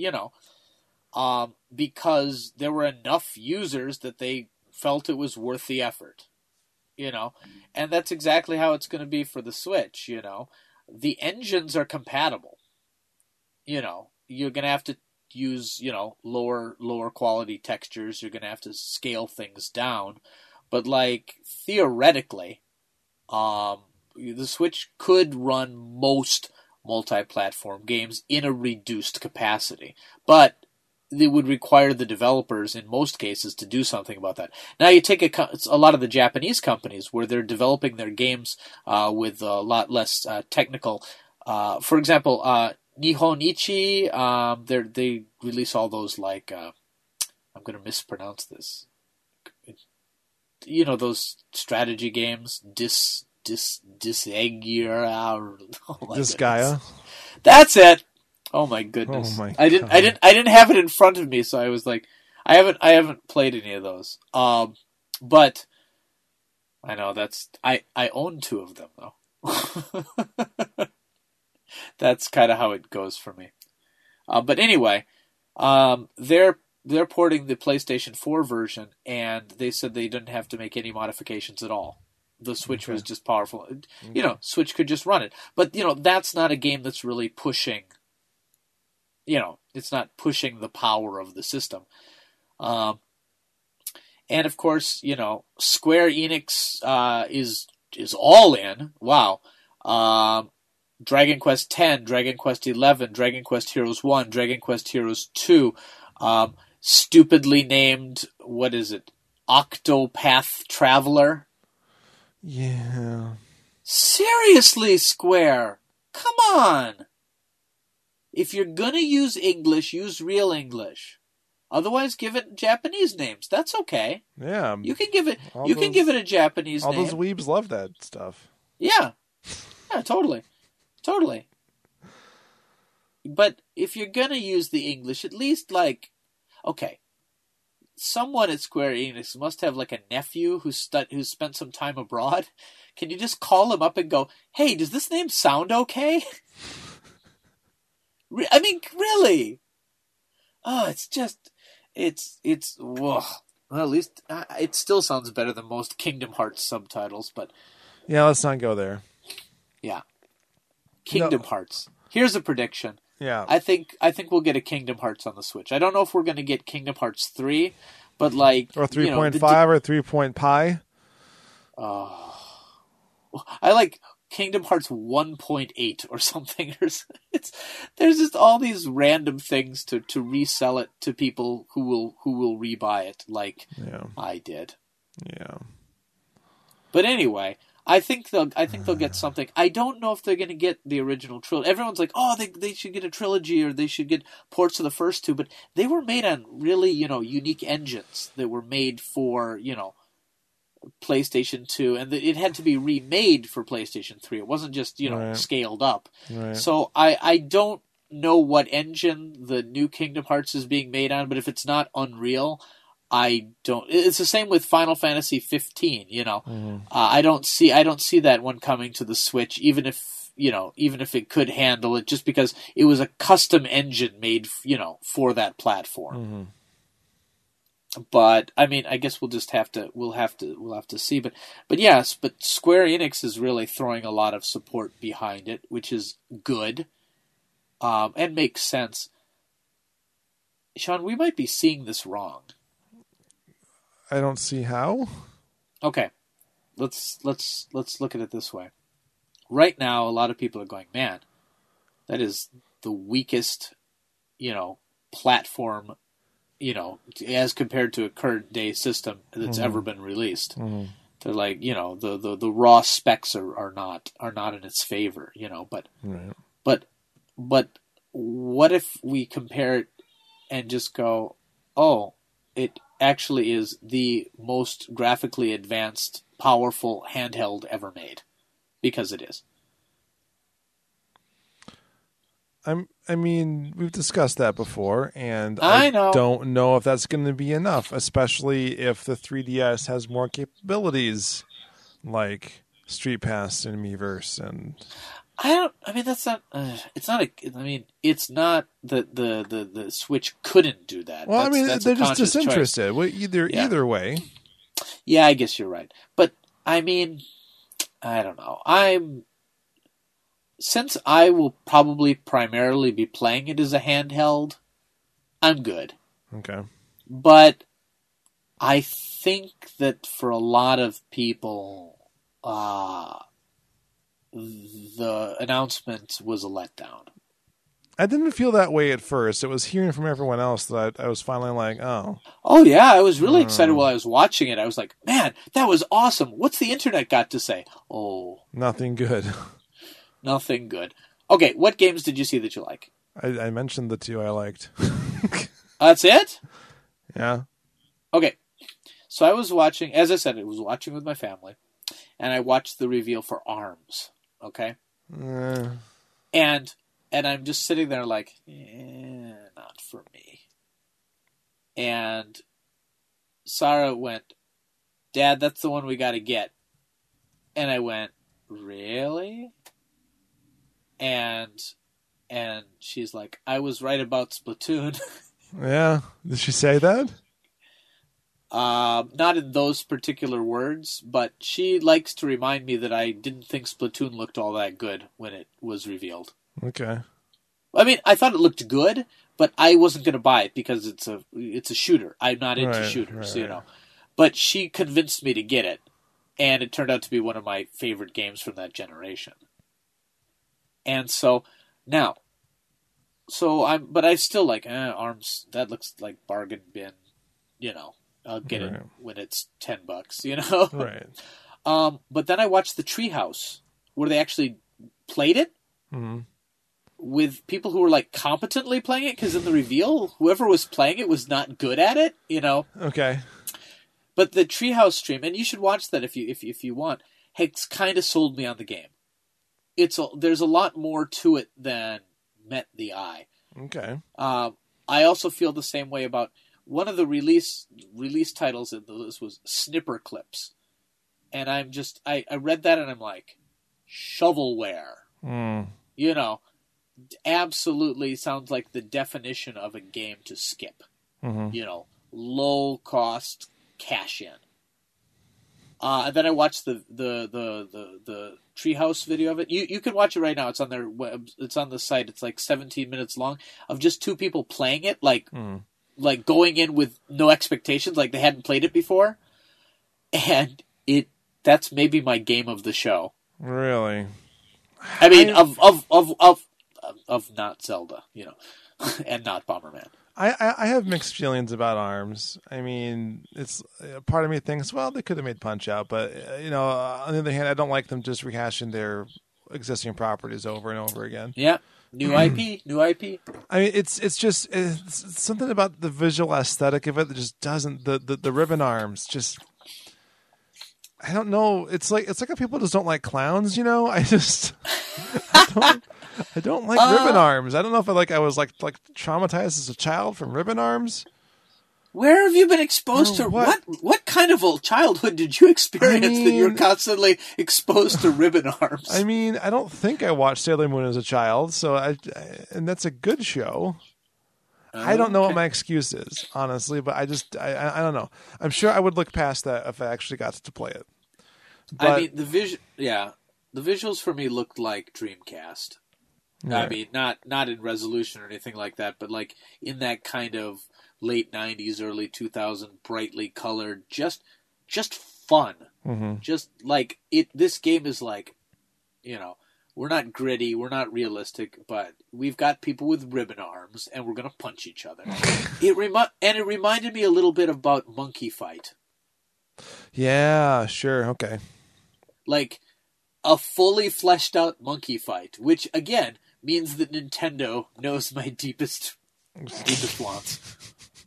because there were enough users that they felt it was worth the effort, And that's exactly how it's going to be for the Switch, The engines are compatible. You're going to have to use, lower quality textures. You're going to have to scale things down. But, like, theoretically, the Switch could run most multi-platform games in a reduced capacity. But it would require the developers, in most cases, to do something about that. Now, you take a lot of the Japanese companies where they're developing their games with a lot less technical. For example, Nihon Ichi, they release all those, like, I'm going to mispronounce this. Those strategy games,
Disgaea.
That's it. Oh my goodness!
Oh my
I didn't have it in front of me, so I was like, I haven't played any of those. But I know I own 2 of them though. That's kind of how it goes for me. But anyway, they're porting the PlayStation 4 version, and they said they didn't have to make any modifications at all. The Switch was just powerful. Switch could just run it. But, that's not a game that's really pushing, it's not pushing the power of the system. And of course, Square Enix is all in. Wow. Dragon Quest X, Dragon Quest XI, Dragon Quest Heroes 1, Dragon Quest Heroes 2, stupidly named, what is it, Octopath Traveler?
Yeah.
Seriously, Square! Come on! If you're gonna use English, use real English. Otherwise, give it Japanese names. That's okay.
Yeah.
You can give it a Japanese name.
All those weebs love that stuff.
Yeah. Yeah, totally. Totally. But if you're gonna use the English, at least, like, okay, someone at Square Enix must have, like, a nephew who's spent some time abroad. Can you just call him up and go, hey, does this name sound okay? I mean, really? Oh, whoa. Well, at least it still sounds better than most Kingdom Hearts subtitles, but...
Yeah, let's not go there.
Yeah. Kingdom Hearts. Here's a prediction.
Yeah.
I think we'll get a Kingdom Hearts on the Switch. I don't know if we're going to get Kingdom Hearts 3, but, like... Or
3.5 or 3.pi.
I like Kingdom Hearts 1.8 or something. There's just all these random things to resell it to people who will rebuy it, like I did.
Yeah.
But anyway, I think they'll get something. I don't know if they're going to get the original trilogy. Everyone's like, oh, they should get a trilogy, or they should get ports of the first 2, but they were made on really, unique engines that were made for, PlayStation 2, and it had to be remade for PlayStation 3. It wasn't just, scaled up.
Right.
So I don't know what engine the new Kingdom Hearts is being made on, but if it's not Unreal, I don't. It's the same with Final Fantasy 15.
Mm-hmm.
I don't see that one coming to the Switch, even if it could handle it, just because it was a custom engine made, for that platform.
Mm-hmm.
But I mean, I guess we'll have to see. But yes, but Square Enix is really throwing a lot of support behind it, which is good, and makes sense. Sean, we might be seeing this wrong.
I don't see how.
Okay, let's look at it this way. Right now, a lot of people are going, man, that is the weakest, platform, as compared to a current day system that's ever been released. Mm-hmm. They're like, the raw specs are not in its favor, but
right.
but what if we compare it and just go, oh, it actually is the most graphically advanced, powerful handheld ever made. Because it is.
I mean, we've discussed that before, and
I know.
don't know if that's going to be enough, especially if the 3DS has more capabilities, like Street Pass and Miiverse, and
that's not. It's not. It's not that the Switch couldn't do that.
well,
That's
they're
a
just
conscious
disinterested.
choice.
Well, either way.
Yeah, I guess you're right. But I don't know. Since I will probably primarily be playing it as a handheld, I'm good.
Okay.
But I think that for a lot of people, the announcement was a letdown.
I didn't feel that way at first. It was hearing from everyone else that I was finally like, oh.
Oh, yeah, I was really excited while I was watching it. I was like, man, that was awesome. What's the internet got to say? Oh.
Nothing good.
Nothing good. Okay, what games did you see that you like?
I mentioned the two I liked.
That's it?
Yeah.
Okay, so I was watching, as I said, I was watching with my family, and I watched the reveal for ARMS, okay? And I'm just sitting there like, not for me. And Sarah went, Dad, that's the one we got to get. And I went, really? And she's like, I was right about Splatoon.
Yeah. Did she say that?
Not in those particular words, but she likes to remind me that I didn't think Splatoon looked all that good when it was revealed.
Okay.
I mean, I thought it looked good, but I wasn't going to buy it because it's a shooter. I'm not into shooters, you know. But she convinced me to get it, and it turned out to be one of my favorite games from that generation. And so now, but I still like ARMS. That looks like bargain bin, you know. I'll get it when it's $10, you know.
Right.
But then I watched the Treehouse, where they actually played it with people who were like competently playing it. Because in the reveal, whoever was playing it was not good at it, you know.
Okay.
But the Treehouse stream, and you should watch that if you want, has kind of sold me on the game. There's a lot more to it than met the eye.
Okay.
I also feel the same way about one of the release titles in the list was Snipper Clips, and I read that and I'm like, shovelware. You know, absolutely sounds like the definition of a game to skip. You know, low cost cash in. And then I watched the Treehouse video of it. You can watch it right now. It's on their web. It's on the site. It's like 17 minutes long of just two people playing it, like going in with no expectations, like they hadn't played it before. And that's maybe my game of the show.
Really?
I mean, of not Zelda, you know, and not Bomberman.
I have mixed feelings about ARMS. I mean, it's part of me thinks, well, they could have made Punch-Out, but you know, on the other hand, I don't like them just rehashing their existing properties over and over again.
Yeah, new IP.
I mean, it's something about the visual aesthetic of it that just doesn't. The ribbon arms just. I don't know. It's like if people just don't like clowns, you know. I don't like ribbon arms. I don't know if I was traumatized as a child from ribbon arms.
Where have you been exposed to? What kind of a childhood did you experience that you're constantly exposed to ribbon arms?
I mean, I don't think I watched Sailor Moon as a child, and that's a good show. I don't know what my excuse is, honestly, but I don't know. I'm sure I would look past that if I actually got to play it. But,
I mean, the visuals for me looked like Dreamcast. Yeah. I mean, not in resolution or anything like that, but like in that kind of late 90s, early 2000s, brightly colored, just fun. Just like it. This game is like, you know, we're not gritty, we're not realistic, but we've got people with ribbon arms, and we're gonna punch each other. It reminded me a little bit about Monkey Fight.
Yeah, sure, okay.
Like a fully fleshed out Monkey Fight, which again means that Nintendo knows my deepest wants.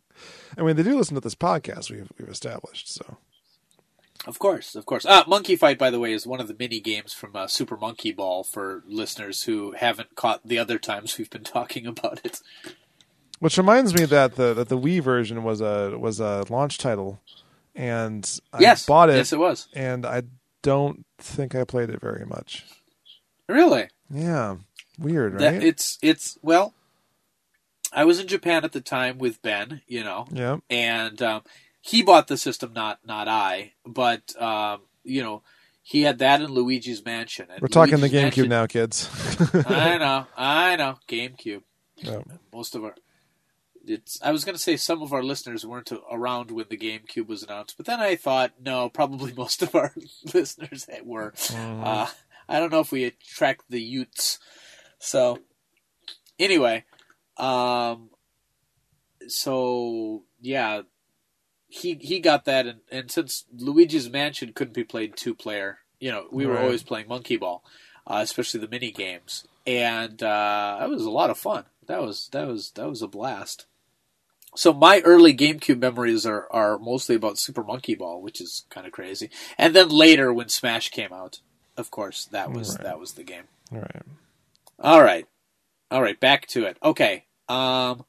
I mean, they do listen to this podcast. We've established so.
Of course. Monkey Fight, by the way, is one of the mini games from Super Monkey Ball for listeners who haven't caught the other times we've been talking about it.
Which reminds me that the Wii version was a launch title, and I bought it.
Yes, it was.
And I don't think I played it very much.
Really?
Yeah. Weird, right?
It's well, I was in Japan at the time with Ben,
Yeah.
and he bought the system, not I, but he had that in Luigi's Mansion. And
We're talking
Luigi's
the GameCube
Mansion,
now, kids.
I know, GameCube.
Yeah.
Most of I was going to say some of our listeners weren't around when the GameCube was announced, but then I thought, no, probably most of our listeners were.
Mm-hmm.
I don't know if we attract the Utes. So, anyway, so yeah, he got that, and since Luigi's Mansion couldn't be played 2-player, we were always playing Monkey Ball, especially the mini games, and that was a lot of fun. That was a blast. So my early GameCube memories are mostly about Super Monkey Ball, which is kind of crazy, and then later when Smash came out, of course that was the game. All right. Back to it. Okay. Bomberman.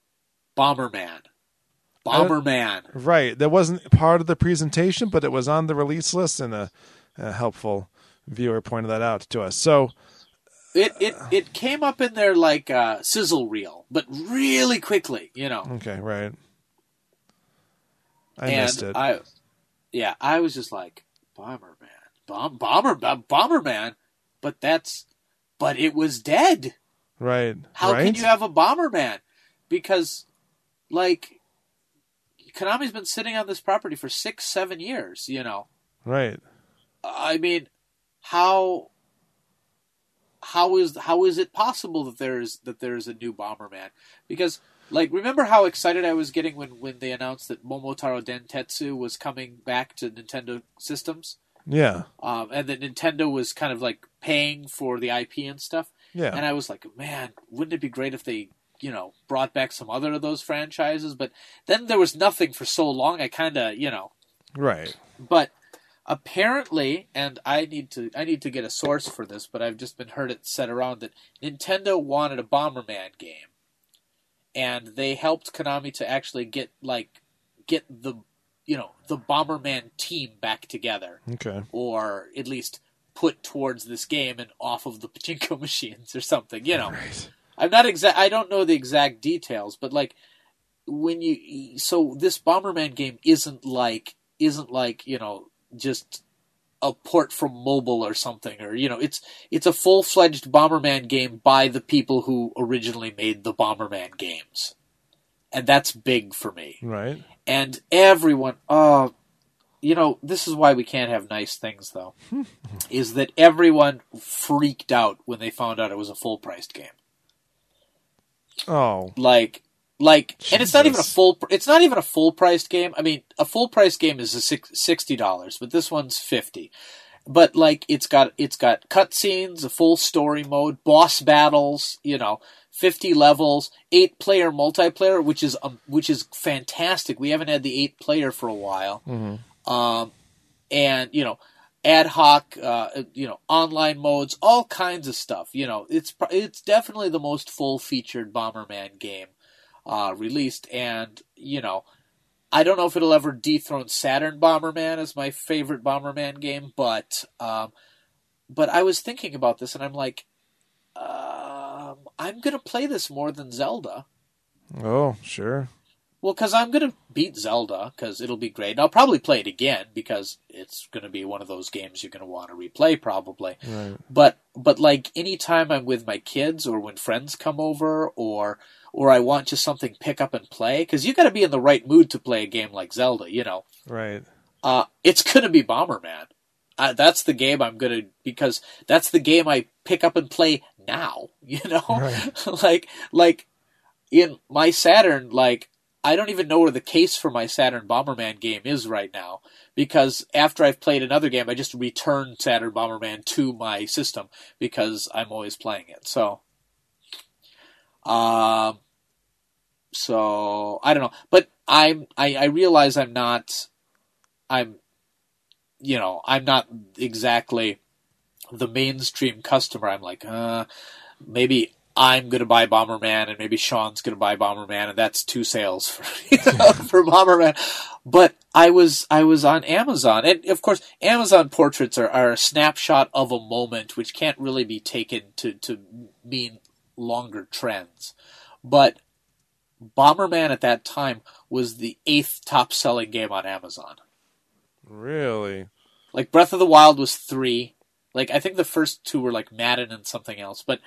Right. That wasn't part of the presentation, but it was on the release list, and a helpful viewer pointed that out to us. So
it came up in there like a sizzle reel, but really quickly,
Okay, right. I missed it.
I was just like, Bomberman, but it was dead.
Right.
How can you have a Bomberman? Because, Konami's been sitting on this property for 6-7 years,
Right.
I mean, how is it possible that there's a new Bomberman? Because, remember how excited I was getting when they announced that Momotaro Dentetsu was coming back to Nintendo systems?
Yeah.
And that Nintendo was kind of paying for the IP and stuff.
Yeah.
And I was like, man, wouldn't it be great if they, brought back some other of those franchises? But then there was nothing for so long. I kind of,
Right.
But apparently, and I need to get a source for this, but I've just been heard it said around that Nintendo wanted a Bomberman game, and they helped Konami to actually get the the Bomberman team back together.
Okay.
Or at least put towards this game and off of the pachinko machines or something,
Right.
I'm not I don't know the exact details, but so this Bomberman game isn't just a port from mobile or something, or it's a full-fledged Bomberman game by the people who originally made the Bomberman games. And that's big for me.
Right.
And everyone, this is why we can't have nice things, though, is that everyone freaked out when they found out it was a full-priced game.
Oh.
And it's not even a full-priced game. I mean, a full-priced game is $60, but this one's $50. But it's got cutscenes, a full story mode, boss battles, 50 levels, 8-player multiplayer, which is fantastic. We haven't had the 8-player for a while.
Mm-hmm.
And ad hoc, online modes, all kinds of stuff. It's definitely the most full-featured Bomberman game released, and I don't know if it'll ever dethrone Saturn Bomberman as my favorite Bomberman game, but I was thinking about this, and I'm like, I'm gonna play this more than Zelda.
Oh, sure.
Well, because I'm gonna beat Zelda, because it'll be great. And I'll probably play it again, because it's gonna be one of those games you're gonna want to replay, probably.
Right.
But anytime I'm with my kids, or when friends come over, or I want just something pick up and play, because you got to be in the right mood to play a game like Zelda,
Right.
It's gonna be Bomberman. That's the game because that's the game I pick up and play now,
Right.
like in my Saturn, I don't even know where the case for my Saturn Bomberman game is right now, because after I've played another game, I just return Saturn Bomberman to my system, because I'm always playing it. So I don't know. But I realize I'm not exactly the mainstream customer. I'm like, maybe I'm going to buy Bomberman and maybe Sean's going to buy Bomberman, and that's 2 sales for Bomberman. But I was on Amazon, and of course Amazon portraits are a snapshot of a moment which can't really be taken to mean longer trends. But Bomberman at that time was the 8th top selling game on Amazon.
Really?
Like Breath of the Wild was 3. Like I think the first 2 were like Madden and something else, but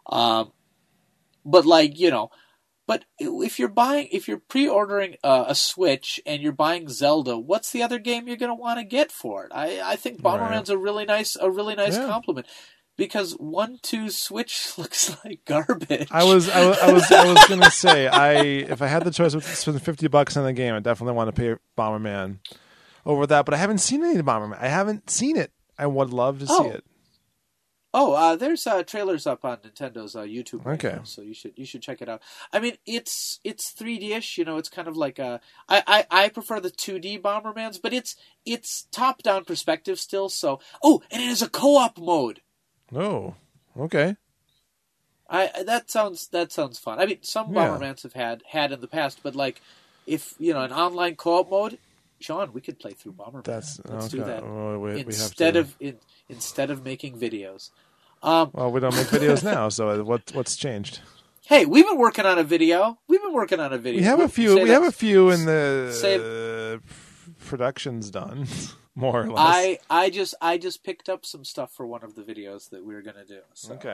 like, you know, but if you're pre-ordering a Switch and you're buying Zelda, what's the other game you're going to want to get for it? I think Bomberman's a really nice compliment, because 1-2 Switch looks like garbage.
I was going to say, if I had the choice to spend $50 on the game, I definitely want to pay Bomberman over that. But I haven't seen any of Bomberman. I haven't seen it. I would love to see it.
Oh, there's trailers up on Nintendo's YouTube right
now,
so you should check it out. I mean, it's 3D-ish, you know. It's kind of like I prefer the 2D Bombermans, but it's top-down perspective still. So, and it has a co-op mode.
Oh, okay.
That sounds fun. I mean, some Bombermans have had in the past, but like, if you know, an online co-op mode, Sean, we could play through Bomberman. Let's do that instead of making videos.
Well, we don't make videos now, so what's changed?
Hey, we've been working on a video. We have a few.
We have a few in the production's done, more or less.
I just picked up some stuff for one of the videos that we were going to do. So
okay.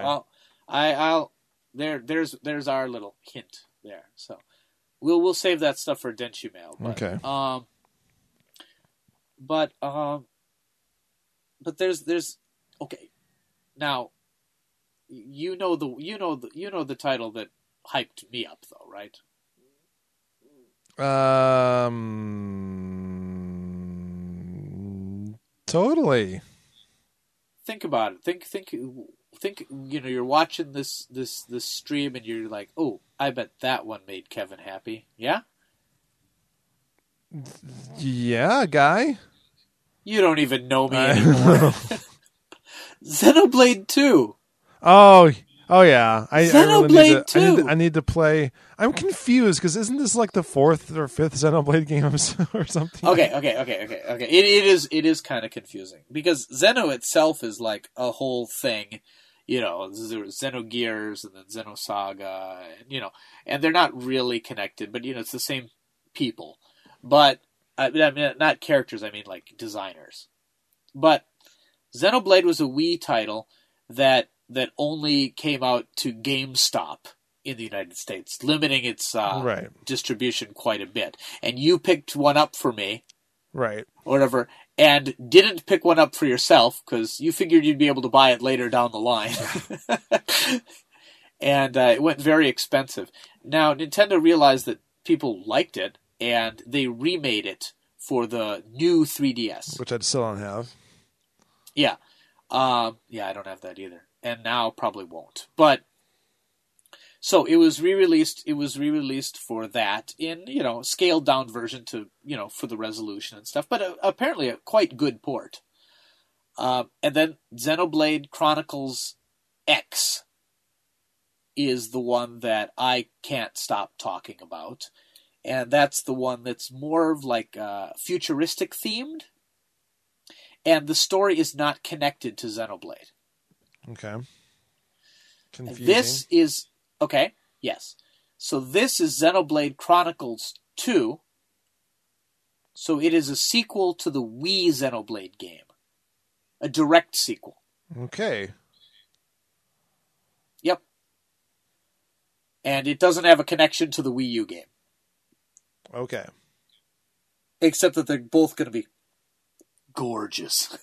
There's our little hint there. So we'll save that stuff for Denshu Mail. But,
okay.
But there's okay. Now, you know the title that hyped me up though, right?
Totally.
Think about it. Think. You know, you're watching this stream and you're like, oh, I bet that one made Kevin happy. Yeah.
Yeah, guy.
You don't even know me anymore. Xenoblade 2.
Oh yeah.
Xenoblade 2.
I need to play. I'm confused because isn't this like the 4th or 5th Xenoblade game or something?
Okay. It is kind of confusing because Xeno itself is like a whole thing. You know, there's Xenogears and then Xenosaga, and you know, and they're not really connected, but you know, it's the same people. But I mean, not characters, I mean like designers. But Xenoblade was a Wii title that only came out to GameStop in the United States, limiting its distribution quite a bit. And you picked one up for me,
right,
or whatever, and didn't pick one up for yourself because you figured you'd be able to buy it later down the line. And it went very expensive. Now, Nintendo realized that people liked it, and they remade it for the new 3DS.
Which I still don't have.
Yeah. I don't have that either. And now probably won't. But, so it was re-released. It was re-released for that in, you know, scaled down version to, you know, for the resolution and stuff. But apparently a quite good port. And then Xenoblade Chronicles X is the one that I can't stop talking about. And that's the one that's more of like futuristic themed. And the story is not connected to Xenoblade.
Okay. Confusing.
This is... Okay, yes. So this is Xenoblade Chronicles 2. So it is a sequel to the Wii Xenoblade game. A direct sequel.
Okay.
Yep. And it doesn't have a connection to the Wii U game.
Okay.
Except that they're both going to be gorgeous.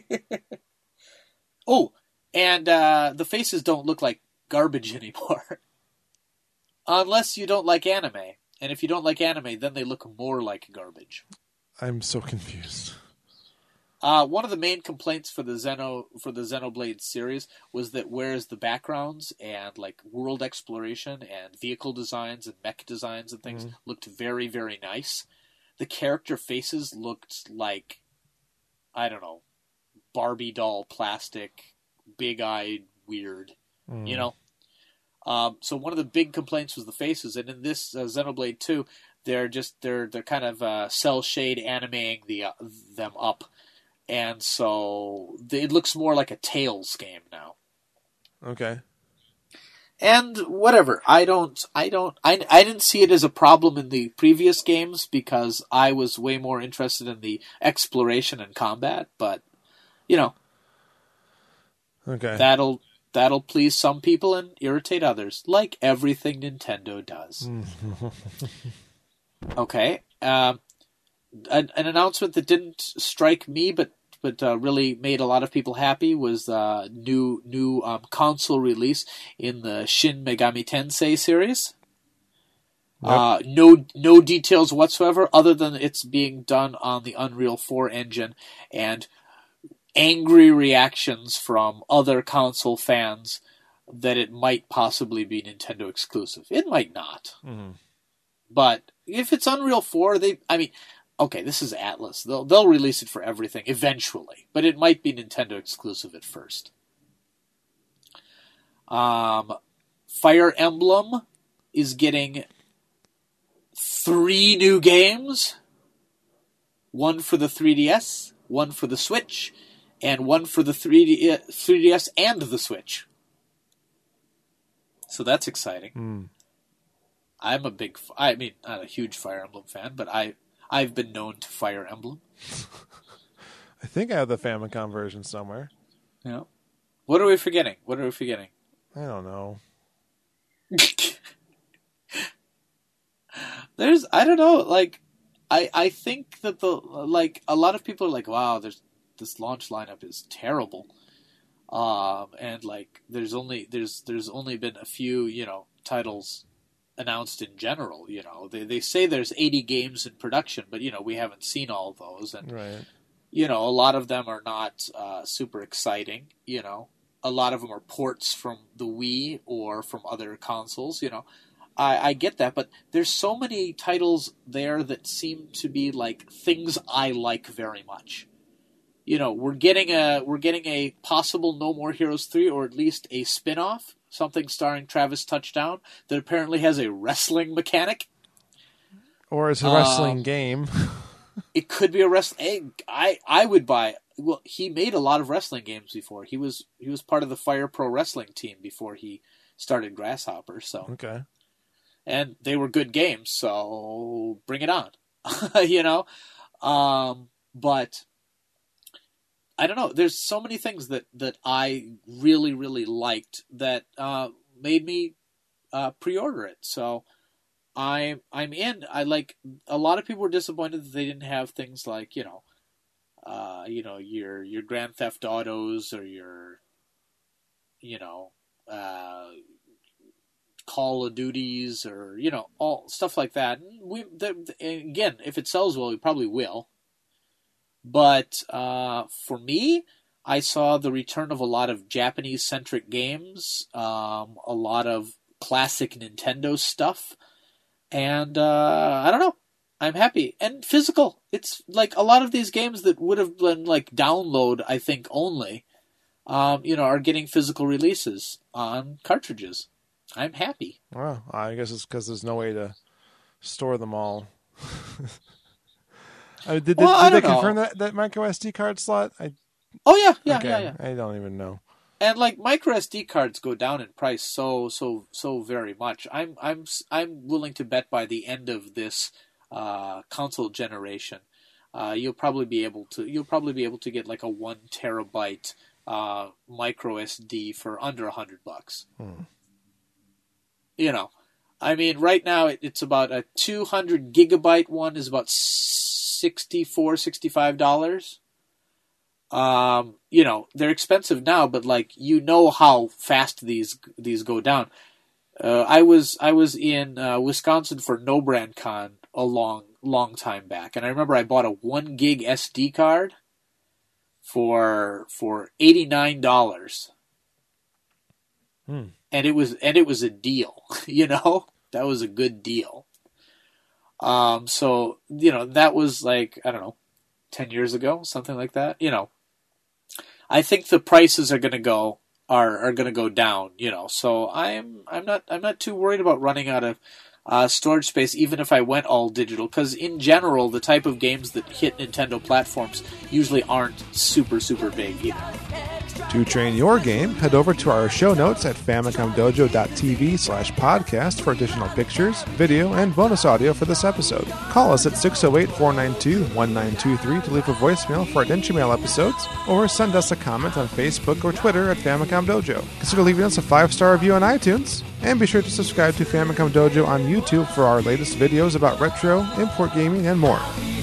Oh, and the faces don't look like garbage anymore. Unless you don't like anime. And if you don't like anime, then they look more like garbage.
I'm so confused.
One of the main complaints for the Xenoblade series was that whereas the backgrounds and like world exploration and vehicle designs and mech designs and things looked very, very nice, the character faces looked like, I don't know, Barbie doll plastic, big-eyed, weird, you know? So one of the big complaints was the faces, and in this Xenoblade 2, they're kind of cell shade animating them up. And so it looks more like a Tales game now.
Okay.
And whatever, I didn't see it as a problem in the previous games because I was way more interested in the exploration and combat. But you know,
okay,
that'll please some people and irritate others, like everything Nintendo does. Okay, an announcement that didn't strike me, but really made a lot of people happy was new console release in the Shin Megami Tensei series.
Yep.
No details whatsoever, other than it's being done on the Unreal 4 engine, and angry reactions from other console fans that it might possibly be Nintendo exclusive. It might not, but if it's Unreal 4, okay, this is Atlas. They'll release it for everything eventually, but it might be Nintendo exclusive at first. Fire Emblem is getting 3 new games. One for the 3DS, one for the Switch, and one for the 3DS and the Switch. So that's exciting. I'm not a huge Fire Emblem fan, but I've been known to Fire Emblem.
I think I have the Famicom version somewhere.
Yeah. What are we forgetting?
I don't know.
I don't know, like, I think that a lot of people are like, wow, this launch lineup is terrible. And like, there's only been a few, titles announced in general. They say there's 80 games in production, but we haven't seen all of those, and
right.
A lot of them are not super exciting. A lot of them are ports from the Wii or from other consoles. I get that, but there's so many titles there that seem to be like things I like very much. We're getting a possible No More Heroes 3, or at least a spin-off, something starring Travis Touchdown, that apparently has a wrestling mechanic.
Or it's a wrestling game.
It could be a wrestling. I would buy. Well, he made a lot of wrestling games before. He was part of the Fire Pro Wrestling team before he started Grasshopper. So
okay,
and they were good games. So bring it on. But I don't know. There's so many things that I really, really liked that made me pre-order it. So I'm in. I like. A lot of people were disappointed that they didn't have things like your Grand Theft Autos or your Call of Duties or all stuff like that. Again, if it sells well, we probably will. But for me, I saw the return of a lot of Japanese-centric games, a lot of classic Nintendo stuff, and I don't know. I'm happy. And physical. It's like a lot of these games that would have been like download, I think, only, are getting physical releases on cartridges. I'm happy.
Well, I guess it's because there's no way to store them all. Did they confirm that micro SD card slot?
Yeah.
I don't even know.
And like micro SD cards go down in price so very much. I'm willing to bet by the end of this console generation, you'll probably be able to get like a 1 terabyte micro SD for under $100. Right now it's about a 200 gigabyte one is about $65. They're expensive now, but like how fast these go down. I was in Wisconsin for No Brand Con a long time back, and I remember I bought a 1 gig SD card, for $89.
Hmm.
And it was a deal, you know? That was a good deal. So, you know, that was like, I don't know, 10 years ago, something like that. You know, I think the prices are going to go down, you know. So I'm not too worried about running out of storage space, even if I went all digital, because in general, the type of games that hit Nintendo platforms usually aren't super, super big either.
To train your game, head over to our show notes at famicomdojo.tv/podcast for additional pictures, video, and bonus audio for this episode. Call us at 608-492-1923 to leave a voicemail for Adventure Mail episodes, or send us a comment on Facebook or Twitter at Famicom Dojo. Consider leaving us a 5-star review on iTunes, and be sure to subscribe to Famicom Dojo on YouTube for our latest videos about retro, import gaming, and more.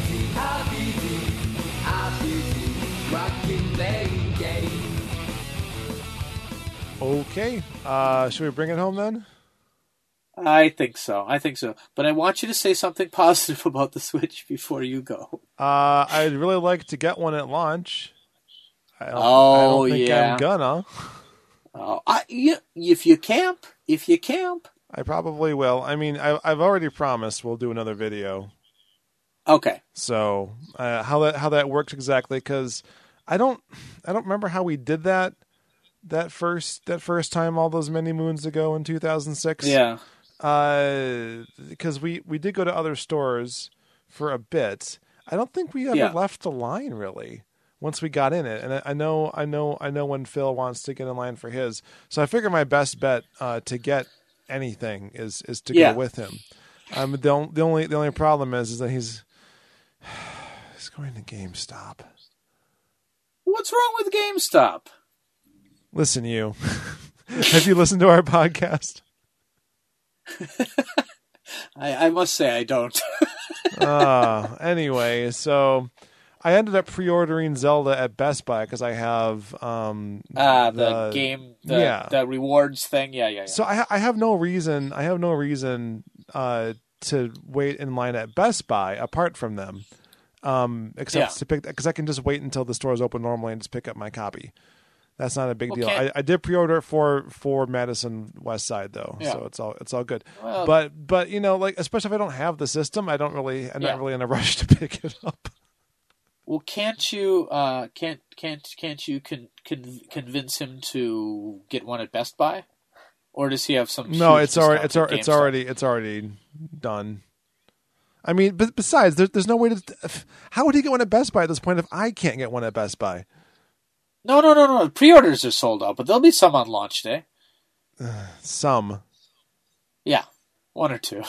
Okay, should we bring it home then?
I think so. But I want you to say something positive about the Switch before you go.
I'd really like to get one at launch. I don't think I'm gonna.
If you camp.
I probably will. I mean, I've already promised we'll do another video.
Okay.
So how that works exactly? Because I don't remember how we did that first time all those many moons ago in 2006.
Yeah.
Because we did go to other stores for a bit. I don't think we ever left the line really once we got in it. And I know when Phil wants to get in line for his. So I figure my best bet to get anything is to go with him. The only problem is that he's going to GameStop.
What's wrong with GameStop?
Listen, you. Have you listened to our podcast?
I must say I don't.
Anyway, so I ended up pre-ordering Zelda at Best Buy because I have
the game, the rewards thing. Yeah.
So I have no reason. To wait in line at Best Buy apart from them, except to pick, because I can just wait until the stores open normally and just pick up my copy. That's not a big deal. I did pre-order for Madison West Side though, so it's all good. Well, but you know, like especially if I don't have the system, I'm not really in a rush to pick it up.
Well, can't you convince him to get one at Best Buy, or does he have some?
No, it's already done. I mean, but besides, there's no way to. How would he get one at Best Buy at this point if I can't get one at Best Buy?
No. Pre-orders are sold out, but there'll be some on launch day.
Some.
Yeah, one or two.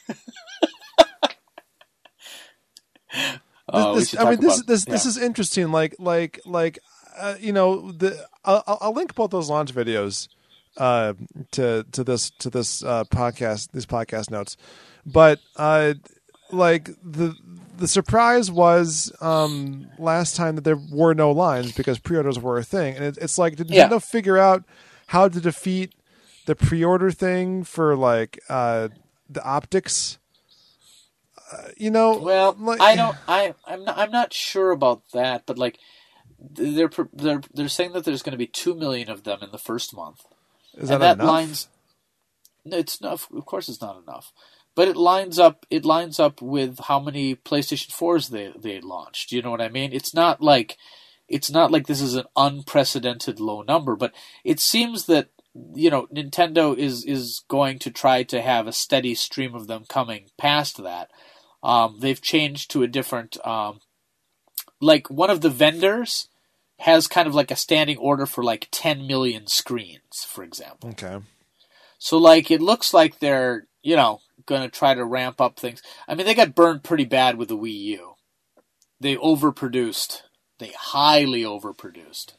This is interesting. Like you know, I'll link both those launch videos to this podcast, these podcast notes. But like the surprise was last time that there were no lines because pre-orders were a thing, and it's like, did Nintendo figure out how to defeat the pre-order thing for like the optics? You know,
well,
like,
I'm not sure about that, but like they're saying that there's going to be 2 million of them in the first month.
Is that enough?
It's not. Of course, it's not enough. But it lines up with how many PlayStation 4s they launched. You know what I mean? It's not like this is an unprecedented low number, but it seems that, you know, Nintendo is going to try to have a steady stream of them coming past that. They've changed to a different, like one of the vendors has kind of like a standing order for like 10 million screens, for example.
Okay. So
like it looks like they're, you know, going to try to ramp up things. I mean, they got burned pretty bad with the Wii U. They overproduced. They highly overproduced.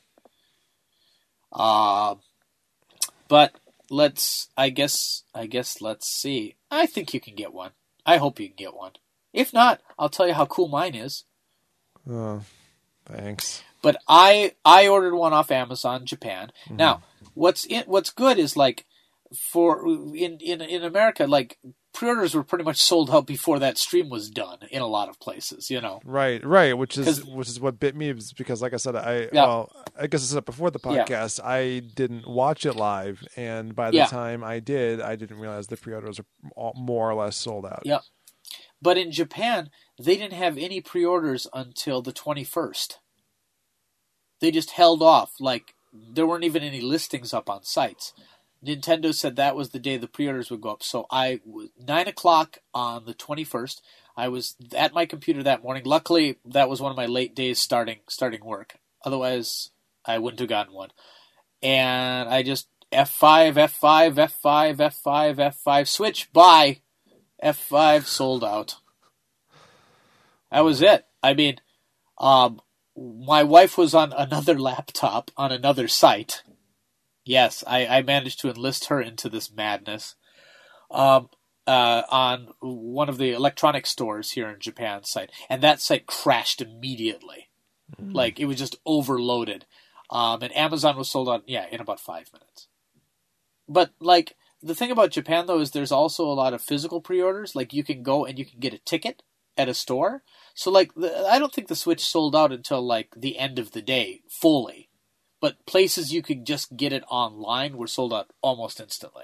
But I guess let's see. I think you can get one. I hope you can get one. If not, I'll tell you how cool mine is.
Oh, thanks.
But I ordered one off Amazon Japan. Mm-hmm. Now, what's good is like in America, like pre-orders were pretty much sold out before that stream was done in a lot of places, you know.
Right, which is what bit me, is because, like I said, I guess I said it before the podcast, I didn't watch it live, and by the time I didn't realize the pre-orders are more or less sold out.
Yeah, but in Japan, they didn't have any pre-orders until the 21st. They just held off, like there weren't even any listings up on sites. Nintendo said that was the day the pre-orders would go up. So 9 o'clock on the 21st, I was at my computer that morning. Luckily, that was one of my late days starting work. Otherwise, I wouldn't have gotten one. And I just F5, F5, F5, F5, F5, switch, buy. F5 sold out. That was it. I mean, my wife was on another laptop on another site. Yes, I managed to enlist her into this madness on one of the electronic stores here in Japan site, and that site crashed immediately. Like, it was just overloaded. And Amazon was sold out, in about 5 minutes. But, like, the thing about Japan, though, is there's also a lot of physical pre-orders. Like, you can go and you can get a ticket at a store. So, like, I don't think the Switch sold out until, like, the end of the day, fully. But places you could just get it online were sold out almost instantly.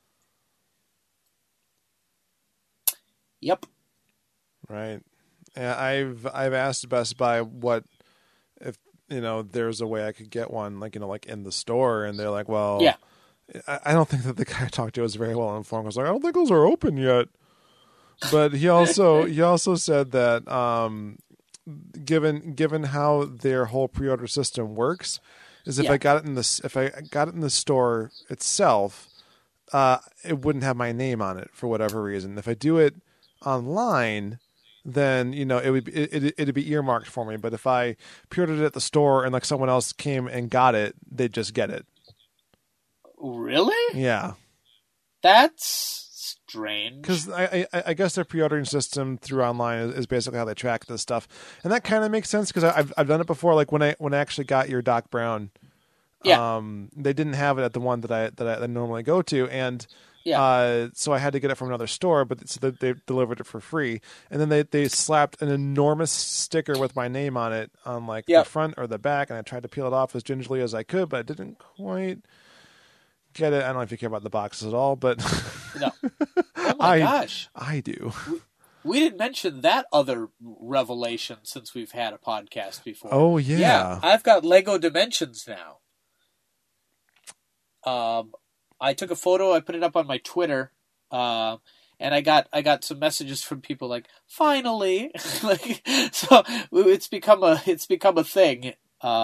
Yep.
Right. And I've asked Best Buy what if there's a way I could get one like in the store, and they're like, well,
yeah.
I don't think that the guy I talked to was very well informed. I was like, I don't think those are open yet. But he also said that given how their whole pre-order system works, is if I got it in the store itself, it wouldn't have my name on it for whatever reason. If I do it online, then it'd be earmarked for me. But if I pre-ordered it at the store and like someone else came and got it, they'd just get it.
Really?
Yeah.
That's strange.
Because I guess their pre-ordering system through online is basically how they track this stuff, and that kind of makes sense because I've done it before. Like when I actually got your Doc Brown, they didn't have it at the one that I normally go to, and so I had to get it from another store. But so they delivered it for free, and then they slapped an enormous sticker with my name on it on like the front or the back, and I tried to peel it off as gingerly as I could, but I didn't quite get it. I don't know if you care about the boxes at all, but
no. Oh my gosh,
I do.
We didn't mention that other revelation since we've had a podcast before.
Oh yeah,
I've got Lego Dimensions now. I took a photo, I put it up on my Twitter, and I got some messages from people like, finally, like, so it's become a thing.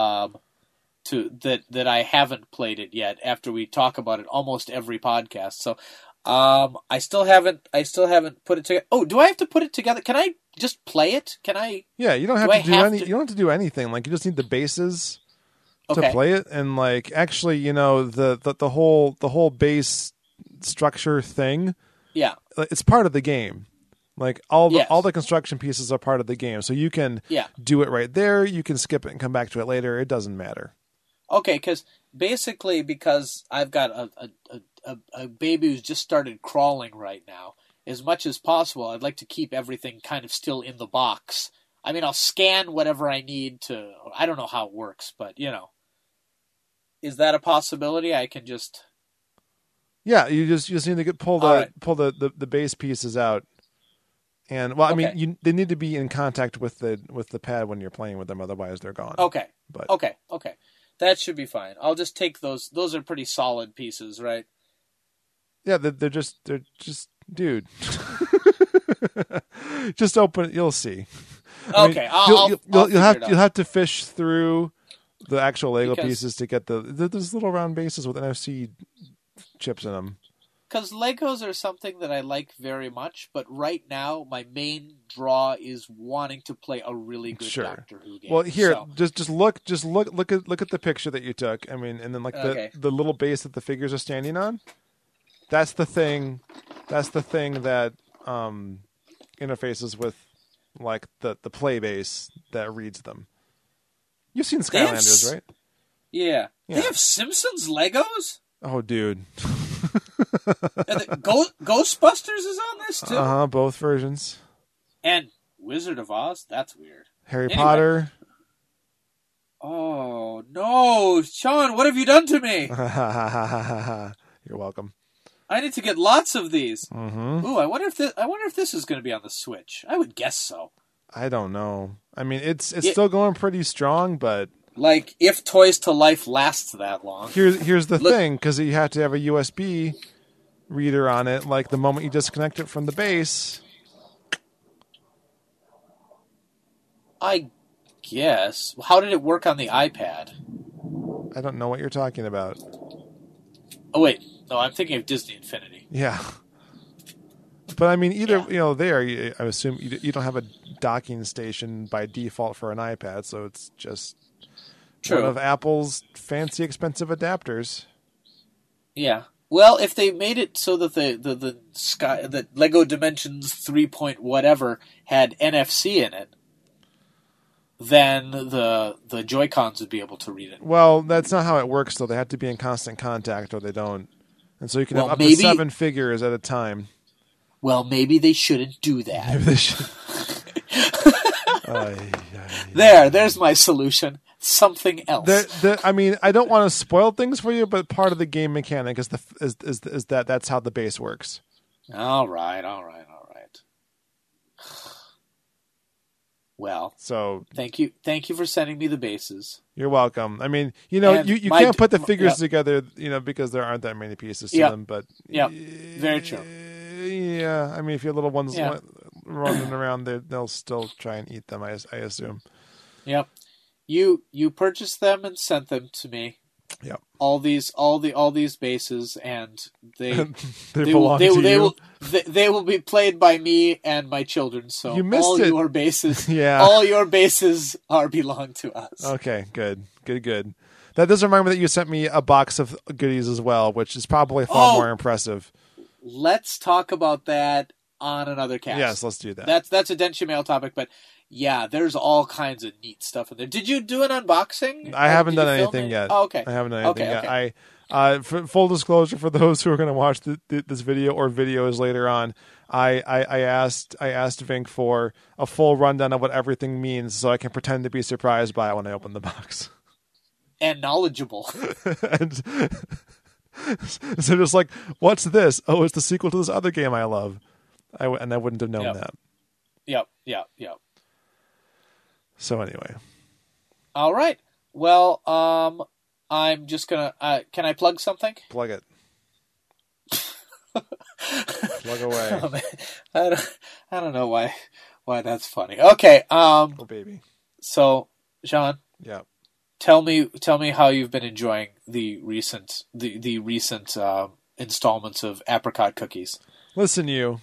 That I haven't played it yet after we talk about it almost every podcast. So I still haven't put it together. Oh, do I have to put it together? Can I just play it? Can I?
Yeah, you don't have to do you don't have to do anything. Like you just need the bases to play it, and like actually, the whole base structure thing. Yeah, it's part of the game. Like all the construction pieces are part of the game, so you can do it right there. You can skip it and come back to it later. It doesn't matter.
Okay, because I've got a baby who's just started crawling right now. As much as possible, I'd like to keep everything kind of still in the box. I mean, I'll scan whatever I need to. I don't know how it works, but is that a possibility? I can just.
Yeah, you just need to pull the base pieces out. And I mean, they need to be in contact with the pad when you're playing with them, otherwise they're gone.
Okay. But okay. That should be fine. I'll just take those. Those are pretty solid pieces, right?
Yeah, they're just dude. Just open it. You'll see.
Okay,
you'll have to fish through the actual Lego pieces to get those little round bases with NFC chips in them.
Because Legos are something that I like very much, but right now my main draw is wanting to play a really good Doctor Who game.
Well, here, just look at the picture that you took. I mean, and then like the little base that the figures are standing on. That's the thing. That's the thing that interfaces with like the play base that reads them. You've seen Skylanders, right?
Yeah. They have Simpsons Legos?
Oh, dude.
And Ghostbusters is on this too,
Both versions.
and Wizard of Oz. That's weird.
Harry
Anyway.
Potter.
Oh no, Sean! What have you done to me?
You're welcome.
I need to get lots of these.
Mm-hmm.
Ooh, I wonder if this is going to be on the Switch. I would guess so.
I don't know. I mean, it's still going pretty strong, but
Like if Toys to Life lasts that long.
here's the
Look-
thing, because you have to have a USB reader on it. Like the moment you disconnect it from the base.
I guess. How did it work on the iPad?
I don't know what you're talking about.
Oh wait, no, I'm thinking of Disney Infinity.
Yeah. But I mean, either
Yeah.
I assume you don't have a docking station by default for an iPad, so it's just
True.
one of Apple's fancy, expensive adapters.
Yeah. Well, if they made it so that the Lego Dimensions 3 point whatever had NFC in it, then the Joy-Cons would be able to read it.
Well, that's not how it works, though. They have to be in constant contact, or they don't. And so you can
Well,
have up
maybe-
to 7 figures at a time.
Well, maybe they shouldn't do that.
Maybe they should.
There's my solution. Something else.
I mean, I don't want to spoil things for you, but part of the game mechanic is that that's how the base works.
All right. Well,
So
thank you for sending me the bases.
you're welcome. I mean, and you
my-
can't put the figures
yeah.
together, because there aren't that many pieces to
Yeah.
them. But
Yeah, very true.
Yeah, I mean, if your little ones
Yeah.
running around, they'll still try and eat them. I assume.
Yep. You purchased them and sent them to me.
Yep.
All these bases, and they
They belong to you.
they will be played by me and my children. So
You missed
all
it.
your bases,
Yeah.
all your bases belong to us.
Okay, good. That does remind me that you sent me a box of goodies as well, which is probably far
Oh.
more impressive.
Let's talk about that on another cast.
Yes, let's do that.
That's a Densha Mail topic, but yeah, there's all kinds of neat stuff in there. Did you do an unboxing?
I haven't
Did you
done
film
anything
it?
yet.
Oh, okay.
I haven't done anything
Okay,
yet. For full disclosure, for those who are going to watch this video or videos later on, I asked Vink for a full rundown of what everything means, so I can pretend to be surprised by it when I open the box.
And knowledgeable.
And so just like, what's this? Oh, it's the sequel to this other game I love. I wouldn't have known
Yep.
that.
Yep.
So anyway,
All right. Well, I'm just gonna. Can I plug something?
plug it. Plug away.
Oh, man. I don't know why that's funny. Okay.
Oh baby.
So, Jean,
Yeah.
tell me how you've been enjoying the recent installments of Apricot Cookies.
Listen, you.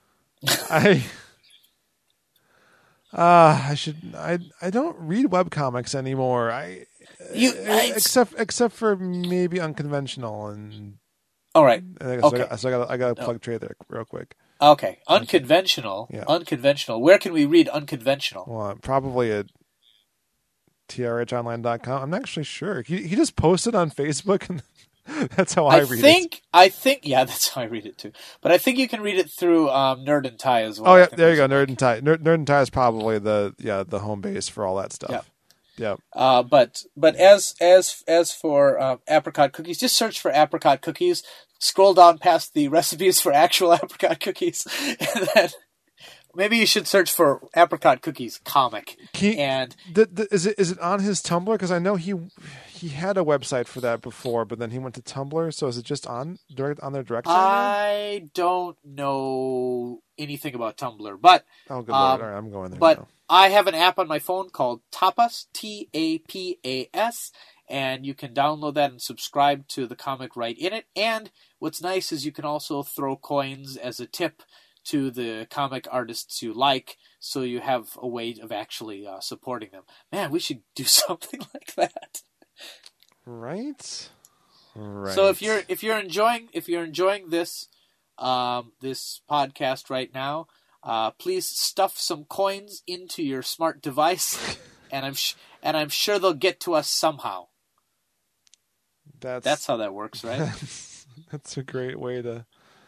I don't read webcomics anymore. Except for maybe Unconventional and
All right.
so I got to plug trade there real quick.
Okay. Unconventional.
Yeah.
Unconventional. Where can we read Unconventional?
Well, probably at trhonline.com. I'm not actually sure. He just posted on Facebook, and that's how I read it.
I think, yeah, that's how I read it too. But I think you can read it through Nerd and Tie as well.
Oh
I
yeah,
think
there you
there's
go. Nerd and Tie. Nerd and Tie is probably the home base for all that stuff. Yeah.
But as for apricot cookies, just search for apricot cookies. Scroll down past the recipes for actual apricot cookies, and then maybe you should search for apricot cookies comic.
Is it on his Tumblr? Because I know he had a website for that before, but then he went to Tumblr. So is it just on their direct site?
I don't know anything about Tumblr, but
Oh, good lord! All right, I'm going there.
but
now.
I have an app on my phone called Tapas, Tapas, and you can download that and subscribe to the comic right in it. And what's nice is you can also throw coins as a tip to the comic artists you like, so you have a way of actually supporting them. Man, we should do something like that.
Right.
So if you're enjoying this this podcast right now, please stuff some coins into your smart device, and I'm sure they'll get to us somehow. That's how that works, right?
That's a great way to...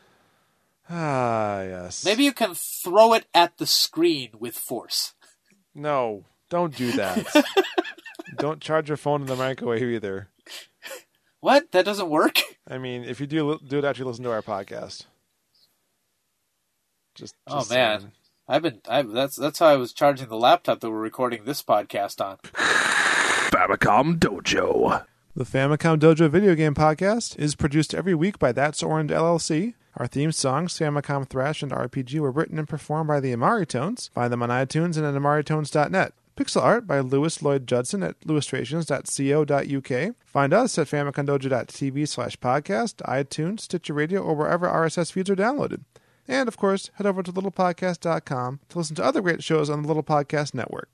Ah, yes.
Maybe you can throw it at the screen with force.
No, don't do that. Don't charge your phone in the microwave either.
What? That doesn't work?
I mean, if you do it, actually listen to our podcast. Just
oh man, that's how I was charging the laptop that we're recording this podcast on.
Famicom Dojo.
The Famicom Dojo video game podcast is produced every week by That's Orange LLC. Our theme songs, Famicom Thrash and RPG, were written and performed by the Amari Tones. Find them on iTunes and at amaritones.net. Pixel art by Lewis Lloyd Judson at illustrations.co.uk. Find us at famicondojo.tv/podcast, iTunes, Stitcher Radio, or wherever RSS feeds are downloaded. And, of course, head over to littlepodcast.com to listen to other great shows on the Little Podcast Network.